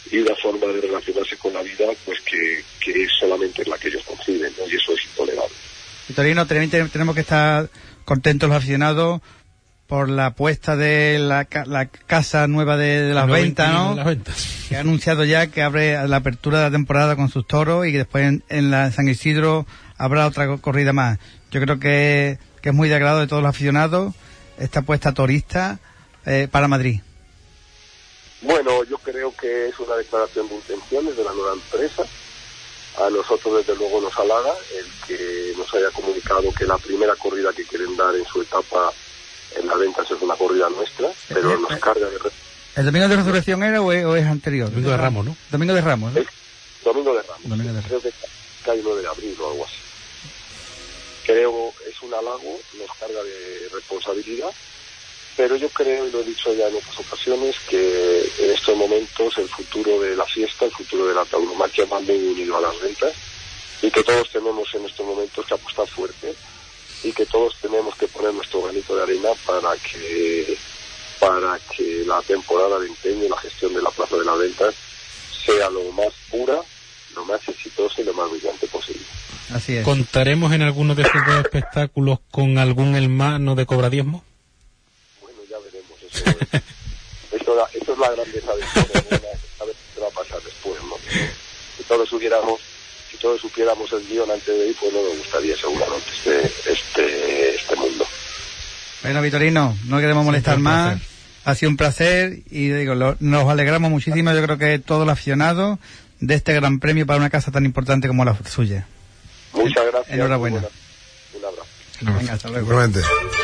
y una forma de relacionarse con la vida pues que solamente es la que ellos conciben, ¿no? Y eso es intolerable. Vitorino, tenemos que estar contentos los aficionados por la apuesta de la casa nueva de las ventas, ¿no? Las ventas. Que ha anunciado ya que abre la apertura de la temporada con sus toros y que después en la San Isidro habrá otra corrida más. Yo creo que es muy de agrado de todos los aficionados esta apuesta torista para Madrid. Bueno, yo creo que es una declaración de intenciones de la nueva empresa. A nosotros desde luego nos halaga el que nos haya comunicado que la primera corrida que quieren dar en su etapa en las ventas es una corrida nuestra, pero nos carga de... ¿El Domingo de Resurrección era o es anterior? Domingo de Ramos, ¿no? Domingo de Ramos, ¿no? Domingo de Ramos. Creo que cae 9 de abril o algo así. Creo es un halago, nos carga de responsabilidad, pero yo creo, y lo he dicho ya en otras ocasiones, que en estos momentos el futuro de la fiesta, el futuro de la tauromaquia va muy unido a las ventas, y que todos tenemos en estos momentos que apostar fuerte, y que todos tenemos que poner nuestro granito de arena para que la temporada de empeño y la gestión de la Plaza de las Ventas sea lo más pura, lo más exitosa y lo más brillante posible. Así es. ¿Contaremos en alguno de esos dos espectáculos con algún hermano de Cobradiezmo? Bueno, ya veremos. Eso es la grandeza de esto, a ver qué va a pasar después, ¿no? Si todos supiéramos el guión antes de ir, pues no nos gustaría seguramente este mundo. Bueno, Vitorino, no queremos molestar más. Ha sido un placer y digo, nos alegramos muchísimo. Yo creo que todos los aficionados de este gran premio para una casa tan importante como la suya. Muchas gracias. Enhorabuena. Un abrazo. Venga, hasta luego. Igualmente.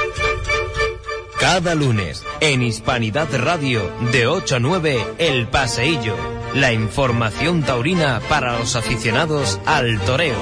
Cada lunes, en Hispanidad Radio, de 8 a 9, El Paseillo. La información taurina para los aficionados al toreo.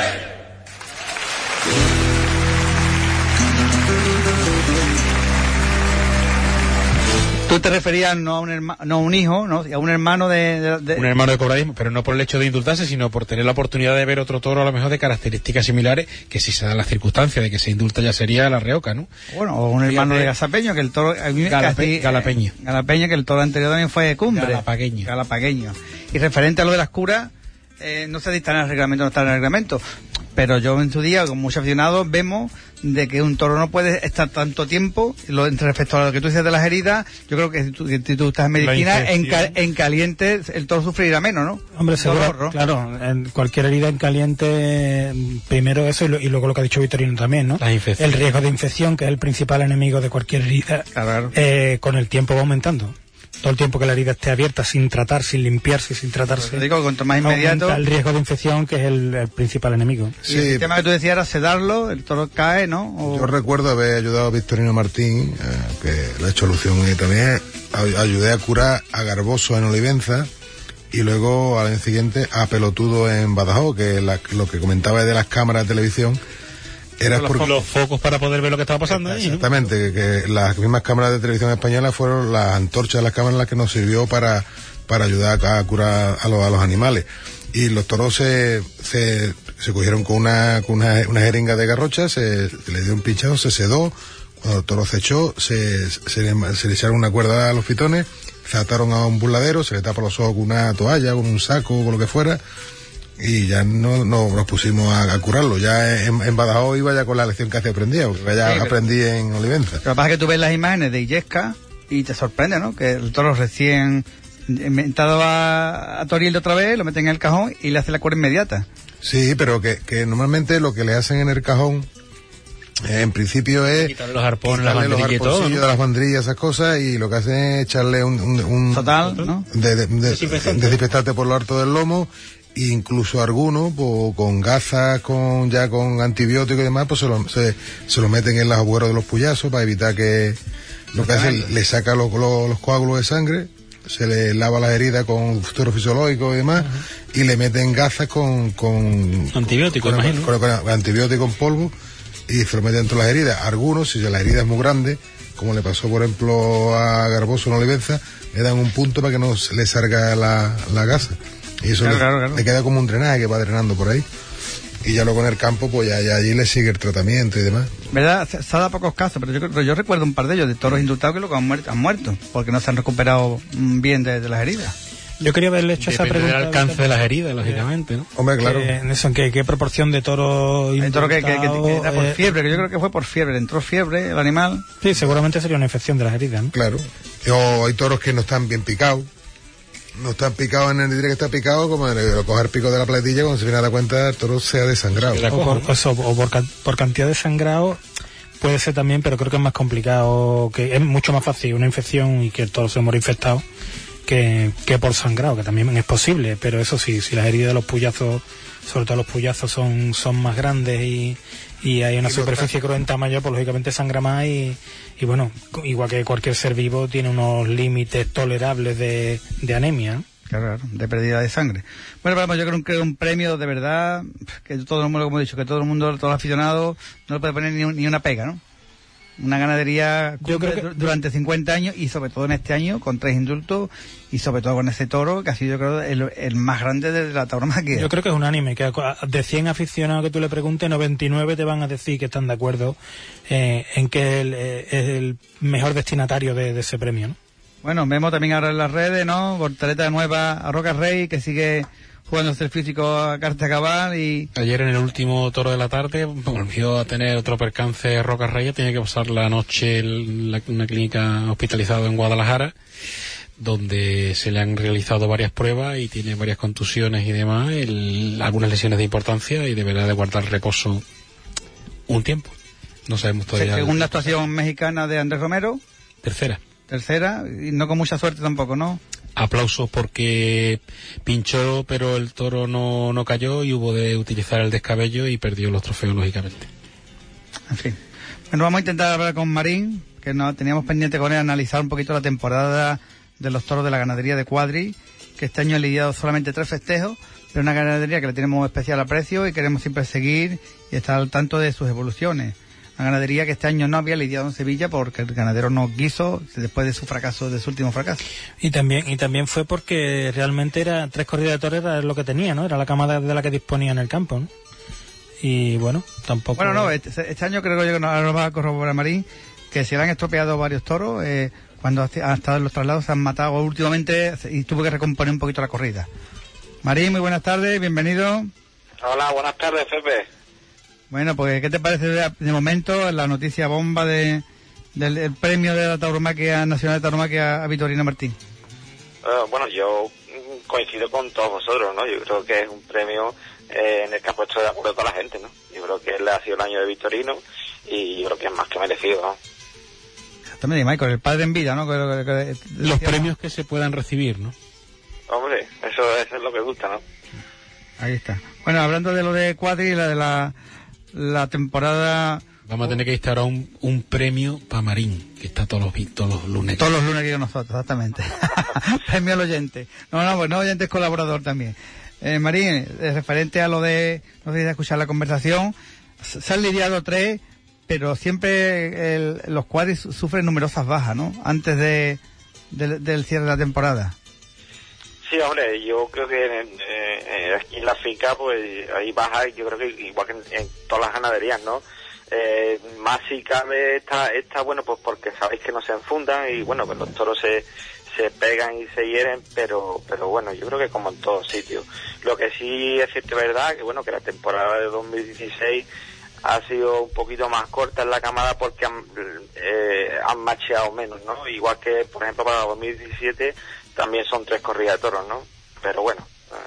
Tú te referías no a un hijo, ¿no? A un hermano de... Un hermano de Cobradiezmo, pero no por el hecho de indultarse, sino por tener la oportunidad de ver otro toro a lo mejor de características similares, que si se da la circunstancia de que se indulta ya sería la Reoca, ¿no? Bueno, o un hermano de Gazapeño, que el toro... Galapeño. Galapeño, que el toro anterior también fue cumbre. Galapagueño. Y referente a lo de las curas, no sé si está en el reglamento o no está en el reglamento, pero yo en su día, con muchos aficionados, vemos de que un toro no puede estar tanto tiempo, respecto a lo que tú dices de las heridas, yo creo que si tú estás en medicina, en caliente el toro sufrirá menos, ¿no? Hombre, seguro, claro, en cualquier herida en caliente, primero eso y luego lo que ha dicho Vitorino también, ¿no? El riesgo de infección, que es el principal enemigo de cualquier herida, claro. Con el tiempo va aumentando. Todo el tiempo que la herida esté abierta, sin tratar, sin limpiarse, sin tratarse. Te digo, cuanto más inmediato, el riesgo de infección, que es el principal enemigo. Sí. Y el tema que tú decías era sedarlo, el toro cae, ¿no? Yo recuerdo haber ayudado a Victorino Martín, que le ha hecho alusión y también ayudé a curar a Garboso en Olivenza y luego al año siguiente a Pelotudo en Badajoz, que lo que comentaba de las cámaras de televisión era los focos para poder ver lo que estaba pasando ahí, ¿no? Exactamente, que las mismas cámaras de televisión españolas fueron las antorchas de las cámaras las que nos sirvió para ayudar a curar a los animales. Y los toros se cogieron con una jeringa de garrocha, se le dio un pinchazo, se sedó. Cuando el toro se echó, se le echaron una cuerda a los pitones, se ataron a un burladero, se le tapa los ojos con una toalla, con un saco, con lo que fuera, y ya no nos pusimos a curarlo. Ya en Badajoz iba ya con la lección que aprendía, porque ya aprendí en Olivenza. Lo que pasa es que tú ves las imágenes de Illesca y te sorprende, ¿no? Que el toro recién inventado a Toril otra vez, lo meten en el cajón y le hace la cura inmediata. Sí, pero que normalmente lo que le hacen en el cajón, en principio es quitarle los arpones, las banderillas y todo, ¿no? De las banderillas, esas cosas, y lo que hacen es echarle un total, ¿no? Desinfectante por lo alto del lomo. Incluso algunos, pues, con gasas, con antibióticos y demás, pues se lo meten en los agujeros de los puyazos para evitar que lo que hacen, le saca los coágulos de sangre, se le lava las heridas con suero fisiológico y demás, y le meten gasas con antibióticos, imagino. Con antibióticos en polvo, y se lo meten dentro de las heridas. Algunos, si la herida es muy grande, como le pasó por ejemplo a Garboso en Olivenza, le dan un punto para que no le salga la gasa. Y eso le queda como un drenaje que va drenando por ahí. Y ya luego en el campo, pues ya allí le sigue el tratamiento y demás. ¿Verdad? Se ha dado pocos casos, pero yo recuerdo un par de ellos, de toros indultados que luego han muerto, porque no se han recuperado bien de las heridas. Yo quería haberle hecho esa pregunta. Del alcance de las heridas, lógicamente, ¿no? Hombre, claro. ¿En qué proporción de toro El toro que era por fiebre, que yo creo que fue por fiebre, entró fiebre el animal. Sí, seguramente sería una infección de las heridas, ¿no? Claro. O hay toros que no están bien picados. No están picados en el diría que está picado, como lo coger pico de la platilla, cuando se viene a dar cuenta el toro sea desangrado. Por cantidad de sangrado puede ser también, pero creo que es más complicado, que es mucho más fácil una infección y que el toro se muera infectado que por sangrado, que también es posible, pero eso sí, si las heridas de los puyazos, sobre todo los puyazos son más grandes y hay una superficie cruenta mayor, pues lógicamente sangra más y bueno, igual que cualquier ser vivo tiene unos límites tolerables de anemia, ¿no? Claro, de pérdida de sangre. Bueno, vamos, yo creo que un premio de verdad, que todo el mundo, como he dicho, que todo el mundo, todos los aficionados, no le puede poner ni una pega, ¿no? Una ganadería durante 50 años y sobre todo en este año con 3 indultos y sobre todo con ese toro que ha sido, yo creo, el más grande de la tauromaquia. Yo creo que es unánime, que de 100 aficionados que tú le preguntes, 99 te van a decir que están de acuerdo en que es el mejor destinatario de ese premio, ¿no? Bueno, vemos también ahora en las redes, ¿no? Voltereta nueva a Roca Rey, que sigue jugándose el físico a carta cabal y... Ayer en el último toro de la tarde volvió a tener otro percance Roca Reyes, tenía que pasar la noche en una clínica hospitalizada en Guadalajara, donde se le han realizado varias pruebas y tiene varias contusiones y demás, algunas lesiones de importancia y deberá de guardar reposo un tiempo. No sabemos todavía. Según la actuación mexicana de Andrés Romero. Tercera, y no con mucha suerte tampoco, ¿no? Aplausos porque pinchó, pero el toro no cayó y hubo de utilizar el descabello y perdió los trofeos, lógicamente. En fin. Bueno, vamos a intentar hablar con Marín, que no teníamos pendiente con él analizar un poquito la temporada de los toros de la ganadería de Cuadri, que este año ha lidiado solamente 3 festejos, pero una ganadería que le tenemos especial aprecio y queremos siempre seguir y estar al tanto de sus evoluciones. Una ganadería que este año no había lidiado en Sevilla porque el ganadero no quiso después de su fracaso, de su último fracaso. Y también fue porque realmente 3 corridas de toros era lo que tenía, ¿no? Era la camada de la que disponía en el campo, ¿no? Y bueno, tampoco... Bueno, no, este año creo yo que nos va a corroborar Marín, que se le han estropeado varios toros, cuando ha estado en los traslados se han matado últimamente y tuvo que recomponer un poquito la corrida. Marín, muy buenas tardes, bienvenido. Hola, buenas tardes, Pepe. Bueno, pues, ¿qué te parece de momento la noticia bomba del premio de la tauromaquia nacional de tauromaquia a Vitorino Martín? Bueno, yo coincido con todos vosotros, ¿no? Yo creo que es un premio en el que ha puesto de acuerdo toda la gente, ¿no? Yo creo que él ha sido el año de Vitorino y yo creo que es más que merecido, ¿no? Exactamente, Michael, el padre en vida, ¿no? Los premios que se puedan recibir, ¿no? Hombre, eso es lo que gusta, ¿no? Ahí está. Bueno, hablando de lo de Cuadri y la temporada... Vamos a tener que instaurar un premio para Marín, que está todos los lunes. Todos los lunes aquí con nosotros, exactamente. Premio al oyente. Pues no, oyente es colaborador también. Marín, referente a lo de... No sé si escuchar la conversación. Se han lidiado 3, pero siempre los Cuadris sufren numerosas bajas, ¿no? Antes del cierre de la temporada. Sí, hombre, yo creo que aquí en la finca pues hay bajas, yo creo que igual que en todas las ganaderías, ¿no? Más si cabe está bueno pues porque sabéis que no se enfundan y bueno, pues los toros se pegan y se hieren, pero bueno, yo creo que como en todos sitios. Lo que sí es cierto, verdad, que bueno, que la temporada de 2016 ha sido un poquito más corta en la camada porque han macheado menos, ¿no? Igual que, por ejemplo, para 2017 también son 3 corridas de toros, ¿no? Pero bueno,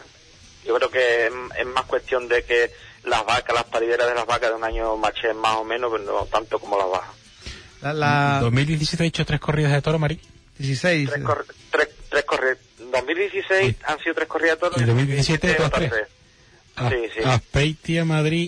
yo creo que es más cuestión de que las vacas, las parideras de las vacas de un año macheen más o menos, pero no tanto como las bajas. 2017 ha hecho 3 corridas de toro, Marí. 16. 3 corridas. 2016 han sido 3 corridas de toros. Y 2017 otras 3. Sí. Azpeitia, Madrid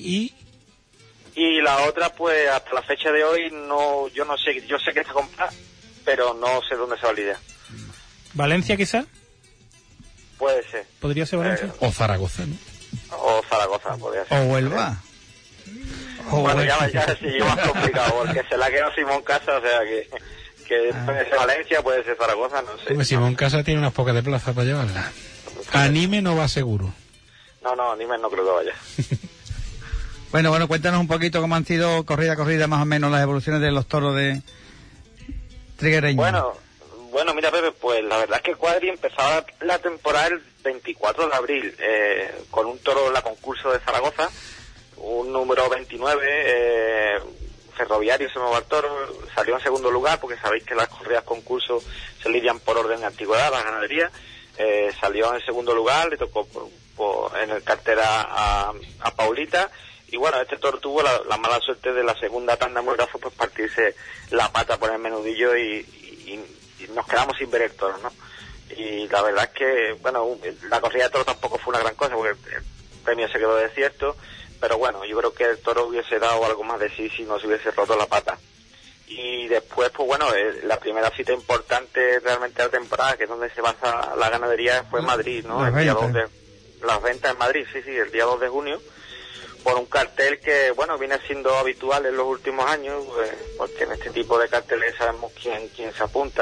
y la otra, pues hasta la fecha de hoy yo no sé, yo sé que está comprada, pero no sé dónde se va a lidiar. ¿Valencia quizá? Puede ser. ¿Podría ser Valencia? O Zaragoza, ¿no? O Zaragoza, podría ser. O Huelva. Bueno, ya sí, más complicado, porque se la quedó Simón Casa, o sea que puede ser Valencia, puede ser Zaragoza, no sé. Pues Simón Casa tiene unas pocas de plaza para llevarla. Anime no va seguro. No, Anime no creo que vaya. Bueno, cuéntanos un poquito cómo han sido corrida más o menos las evoluciones de los toros de Triguereño. Bueno, Bueno, mira, Pepe, pues la verdad es que Cuadri empezaba la temporada el 24 de abril con un toro en la concurso de Zaragoza, un número 29, Ferroviario se llamaba el toro, salió en segundo lugar porque sabéis que las corridas concurso se lidian por orden de antigüedad, la ganadería, salió en segundo lugar, le tocó en el cartel a Paulita. Y bueno, este toro tuvo la mala suerte de la segunda tanda muy grasa, pues partirse la pata por el menudillo y nos quedamos sin ver el toro, ¿no? Y la verdad es que, bueno, la corrida de toro tampoco fue una gran cosa porque el premio se quedó desierto, pero bueno, yo creo que el toro hubiese dado algo más de sí si no se hubiese roto la pata. Y después, pues bueno, la primera cita importante realmente de la temporada, que es donde se basa la ganadería, fue en Madrid, ¿no? El día 2 de las ventas en Madrid, sí, el día 2 de junio. Por un cartel que, bueno, viene siendo habitual en los últimos años, porque en este tipo de carteles sabemos quién se apunta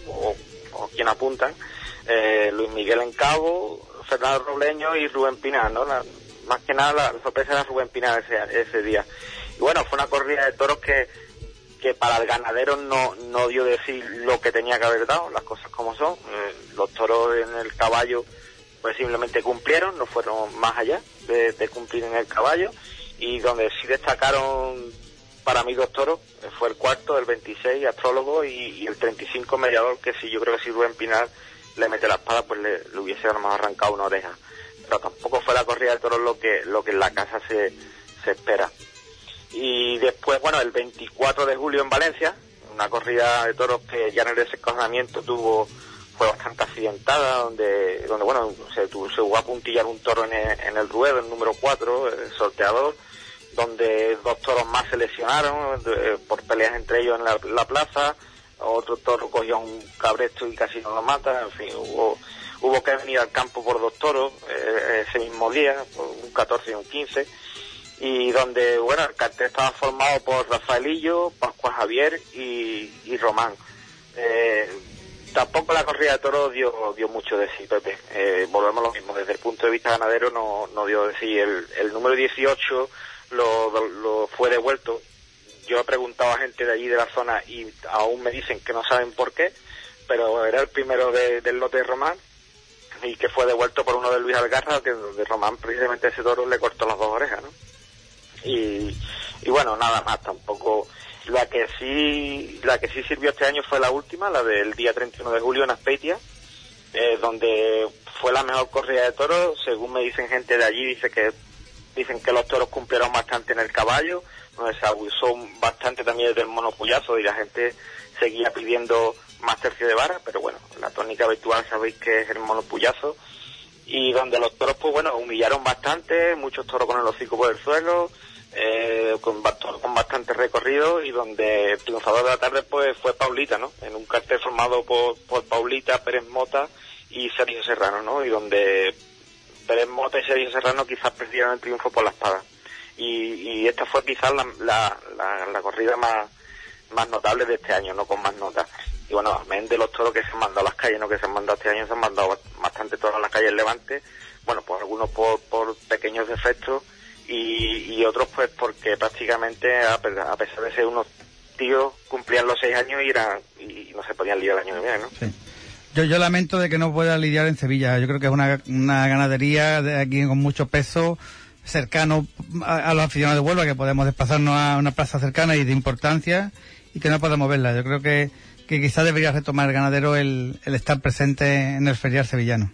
o quién apuntan. Luis Miguel Encabo, Fernando Robleño y Rubén Pinar, ¿no? Más que nada la sorpresa era Rubén Pinar ese día. Y bueno, fue una corrida de toros que para el ganadero no dio de sí lo que tenía que haber dado, las cosas como son. Los toros en el caballo pues simplemente cumplieron, no fueron más allá de cumplir en el caballo, y donde sí destacaron para mí 2 toros, fue el cuarto, el 26, Astrólogo, y el 35, Mediador, que sí, yo creo que si Rubén Pinar le mete la espada, pues le hubiese a lo mejor arrancado una oreja. Pero tampoco fue la corrida de toros lo que en la casa se espera. Y después, bueno, el 24 de julio en Valencia, una corrida de toros que ya en el desencajonamiento fue bastante accidentada, donde bueno, se jugó a puntillar un toro en el ruedo, el número 4, el sorteador, donde 2 toros más se lesionaron por peleas entre ellos en la plaza. Otro toro cogió un cabresto y casi no lo mata. En fin, hubo que venir al campo por 2 toros ese mismo día, por un 14 y un 15, y donde, bueno, el cartel estaba formado por Rafaelillo, Pascual Javier y Román. Tampoco la corrida de toros dio mucho de sí, Pepe. Volvemos a lo mismo, desde el punto de vista ganadero no dio de sí. El número 18 lo fue devuelto. Yo he preguntado a gente de allí de la zona y aún me dicen que no saben por qué, pero era el primero del lote de Román y que fue devuelto por uno de Luis Algarra, que de Román precisamente ese toro le cortó las 2 orejas, ¿no? Y bueno, nada más, tampoco. La que sí sirvió este año fue la última, la del día 31 de julio en Azpeitia, donde fue la mejor corrida de toros. Según me dicen gente de allí, dicen que los toros cumplieron bastante en el caballo, donde se abusó bastante también del monopullazo y la gente seguía pidiendo más tercio de vara, pero bueno, la tónica habitual sabéis que es el monopullazo, y donde los toros, pues bueno, humillaron bastante, muchos toros con el hocico por el suelo, con bastante recorrido, y donde el triunfador de la tarde pues fue Paulita, ¿no? En un cartel formado por Paulita, Pérez Mota y Sergio Serrano, ¿no? Y donde Pérez Mota y Sergio Serrano quizás perdieron el triunfo por la espada. Y esta fue quizás la corrida más notable de este año, no con más notas. Y bueno, amén de los toros que se han mandado a las calles, no que se han mandado este año, se han mandado bastante toros a las calles Levante, bueno, pues algunos por pequeños defectos, y otros pues porque prácticamente a pesar de ser unos tíos cumplían los 6 años y no se podían lidiar el año que viene, ¿no? Sí. Yo lamento de que no pueda lidiar en Sevilla. Yo creo que es una ganadería de aquí con mucho peso, cercano a los aficionados de Huelva, que podemos desplazarnos a una plaza cercana y de importancia, y que no podemos verla. Yo creo que quizás debería retomar el ganadero el estar presente en el ferial sevillano.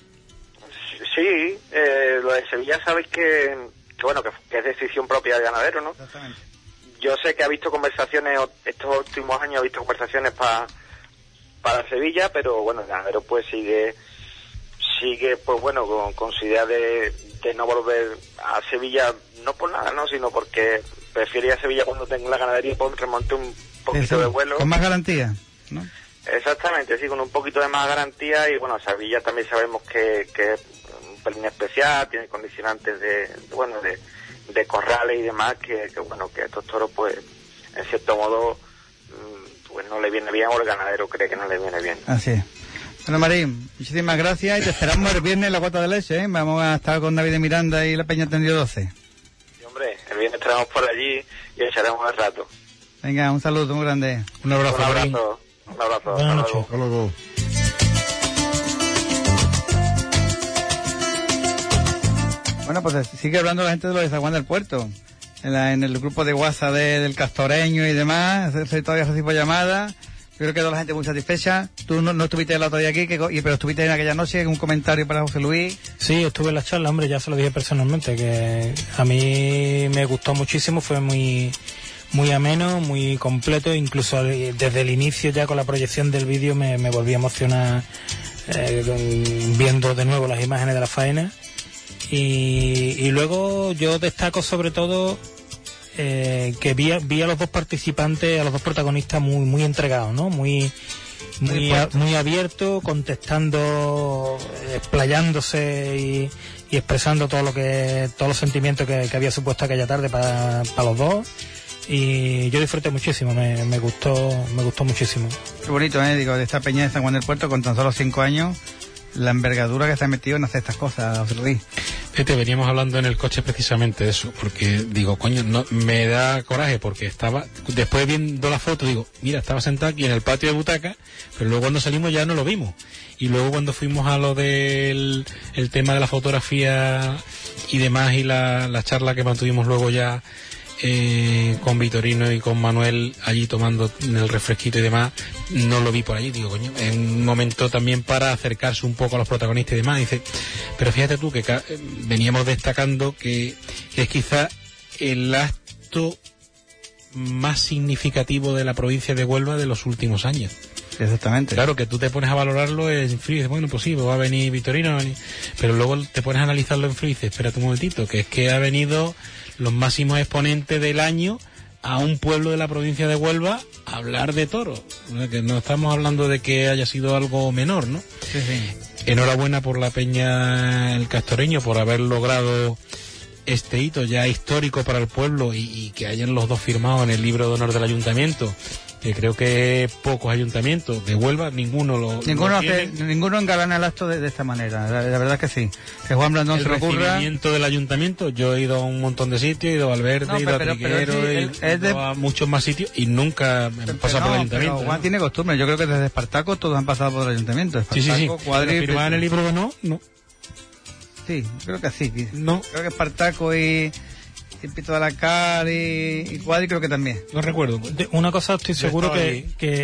Sí, lo de Sevilla sabéis que es decisión propia del ganadero, ¿no? Exactamente. Yo sé que ha visto conversaciones, estos últimos años ha visto conversaciones para Sevilla, pero bueno, el ganadero pues sigue pues bueno, con su idea de no volver a Sevilla, no por nada, no, sino porque prefiere ir a Sevilla cuando tenga la ganadería y remonte un poquito de vuelo. Con más garantía, ¿no? Exactamente, sí, con un poquito de más garantía. Y bueno, Sevilla también sabemos que es un pelín especial, tiene condicionantes de corrales y demás, que bueno, que a estos toros pues en cierto modo pues no le viene bien, o el ganadero cree que no le viene bien. Así es. Bueno, Marín, muchísimas gracias y te esperamos el viernes en la Cuota de Leche, ¿eh? Vamos a estar con David de Miranda y la Peña Tendido 12. Sí, hombre, el viernes estaremos por allí y echaremos el rato. Venga, un saludo muy grande. Un abrazo. Un abrazo. Buenas noches. Hasta luego. Bueno, pues sigue hablando la gente de los de San Juan del Puerto. En el grupo de WhatsApp del Castoreño y demás, todavía recibo llamadas. Yo creo que toda la gente muy satisfecha. Tú no estuviste el otro día aquí, pero estuviste en aquella noche, un comentario para José Luis. Sí, estuve en la charla, hombre, ya se lo dije personalmente, que a mí me gustó muchísimo, fue muy ameno, muy completo, incluso desde el inicio ya con la proyección del vídeo me volví a emocionar viendo de nuevo las imágenes de la faena. Y luego yo destaco sobre todo que vi a los dos participantes, a los dos protagonistas muy entregados, ¿no? Muy abiertos, contestando, explayándose y expresando todos los sentimientos que había supuesto aquella tarde para los dos. Y yo disfruté muchísimo, me gustó muchísimo. Qué bonito, digo, de esta peña de San Juan del Puerto con tan solo 5 años, la envergadura que se ha metido en hacer estas cosas, José Luis. Veníamos hablando en el coche precisamente de eso, porque digo, coño, no me da coraje, porque estaba, después viendo la foto, digo, mira, estaba sentado aquí en el patio de butaca, pero luego cuando salimos ya no lo vimos. Y luego cuando fuimos a lo del el tema de la fotografía y demás, y la charla que mantuvimos luego ya con Vitorino y con Manuel allí tomando el refresquito y demás, no lo vi por allí. Digo, coño, es un momento también para acercarse un poco a los protagonistas y demás. Dice, pero fíjate tú que veníamos destacando que es quizá el acto más significativo de la provincia de Huelva de los últimos años. Exactamente. Claro, que tú te pones a valorarlo en frío y dices, bueno, pues sí, va a venir Vitorino, pero luego te pones a analizarlo en frío y dices, espérate un momentito, que es que ha venido los máximos exponentes del año a un pueblo de la provincia de Huelva a hablar de toros, que no estamos hablando de que haya sido algo menor, ¿no? Sí, sí. Enhorabuena por la Peña El Castoreño, por haber logrado este hito ya histórico para el pueblo y que hayan los dos firmados en el libro de honor del ayuntamiento, que creo que pocos ayuntamientos de Huelva, ninguno engalana el acto de esta manera, la verdad es que sí. Que Juan Blandón se lo ocurra. El recibimiento del ayuntamiento, yo he ido a un montón de sitios, he ido a Valverde, he ido a Triguero, he ido a muchos más sitios y nunca me he pasado por el ayuntamiento. Pero Juan tiene costumbre, yo creo que desde Espartaco todos han pasado por el ayuntamiento. Espartaco, sí. Cuadri, ¿Firmaba en el libro de no? Sí, creo que sí. No. Creo que Espartaco y Pito de Alacar y Cuadri creo que también. No recuerdo. Una cosa estoy seguro que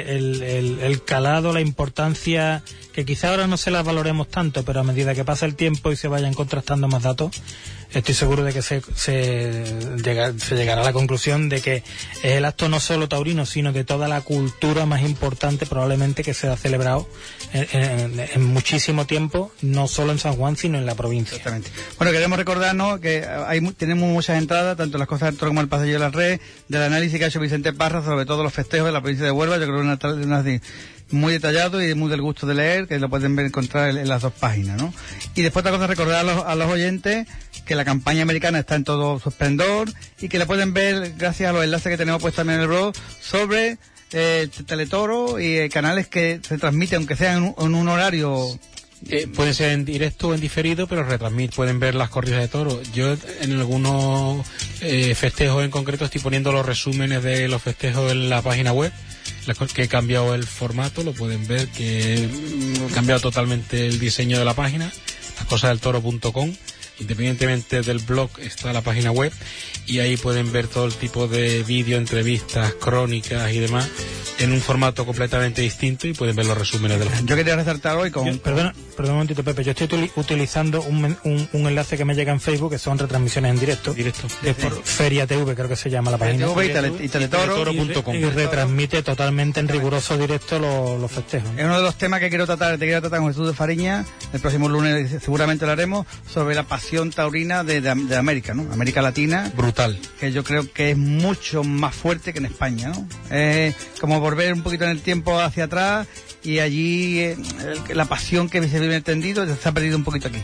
el calado, la importancia, que quizá ahora no se las valoremos tanto, pero a medida que pasa el tiempo y se vayan contrastando más datos, estoy seguro de que se llegará a la conclusión de que es el acto no solo taurino, sino de toda la cultura más importante probablemente que se ha celebrado en muchísimo tiempo, no solo en San Juan, sino en la provincia. Exactamente. Bueno, queremos recordarnos que tenemos muchas entradas, tanto en las cosas del toro como el pasillo de la red, del análisis que ha hecho Vicente Parra sobre todos los festejos de la provincia de Huelva. Yo creo que una muy detallado y muy del gusto de leer, que lo pueden encontrar en las dos páginas, ¿no? Y después otra cosa, recordar a los oyentes que la campaña americana está en todo su esplendor y que la pueden ver gracias a los enlaces que tenemos puestos también en el blog sobre Teletoro y canales que se transmiten, aunque sean en un horario... puede ser en directo o en diferido, pero pueden ver las corridas de toros. Yo en algunos festejos en concreto estoy poniendo los resúmenes de los festejos en la página web, que he cambiado el formato, lo pueden ver, que he cambiado totalmente el diseño de la página, lascosasdeltoro.com. Independientemente del blog está la página web y ahí pueden ver todo el tipo de vídeo, entrevistas, crónicas y demás en un formato completamente distinto y pueden ver los resúmenes de los... Yo quería resaltar hoy con... Perdona un momentito, Pepe, yo estoy utilizando un enlace que me llega en Facebook, que son retransmisiones en directo. Es por Feria TV, creo que se llama la página. Y Teletoro.com. Y retransmite totalmente en riguroso directo los festejos. Es uno de los temas que te quiero tratar con Jesús de Fariña. El próximo lunes seguramente lo haremos, sobre la pasión taurina de América, ¿no? América Latina. Brutal. Que yo creo que es mucho más fuerte que en España, ¿no? Como volver un poquito en el tiempo hacia atrás y allí la pasión que se vive entendido se ha perdido un poquito aquí.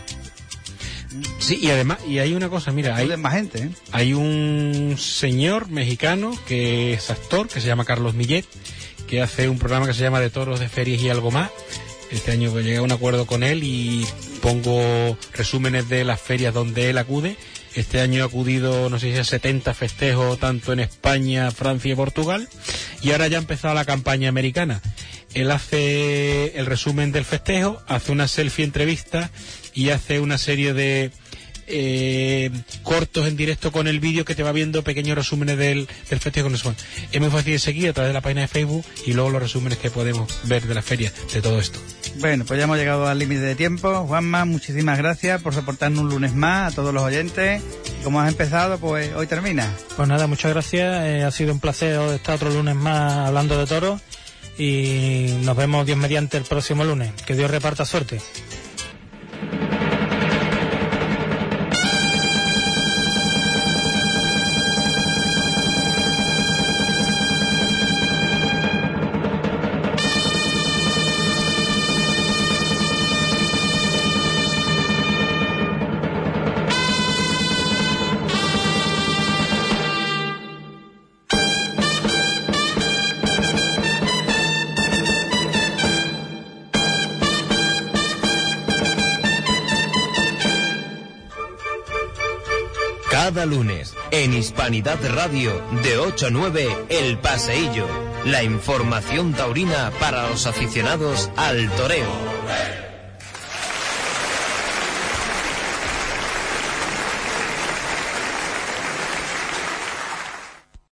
Sí, y además, y hay una cosa, mira, hay más gente, hay un señor mexicano que es actor, que se llama Carlos Millet, que hace un programa que se llama De Toros, de Ferias y Algo Más. Este año llegué a un acuerdo con él y pongo resúmenes de las ferias donde él acude. Este año ha acudido, no sé si a 70 festejos, tanto en España, Francia y Portugal. Y ahora ya ha empezado la campaña americana. Él hace el resumen del festejo, hace una selfie entrevista y hace una serie de cortos en directo con el vídeo que te va viendo pequeños resúmenes del festival. Es muy fácil de seguir a través de la página de Facebook y luego los resúmenes que podemos ver de la feria, de todo esto. Bueno, pues ya hemos llegado al límite de tiempo. Juanma, muchísimas gracias por soportarnos un lunes más a todos los oyentes. Como has empezado, pues hoy termina. Pues nada, muchas gracias. Ha sido un placer estar otro lunes más hablando de toros y nos vemos Dios mediante el próximo lunes. Que Dios reparta suerte. Cada lunes, en Hispanidad Radio, de 8 a 9, El Paseillo. La información taurina para los aficionados al toreo.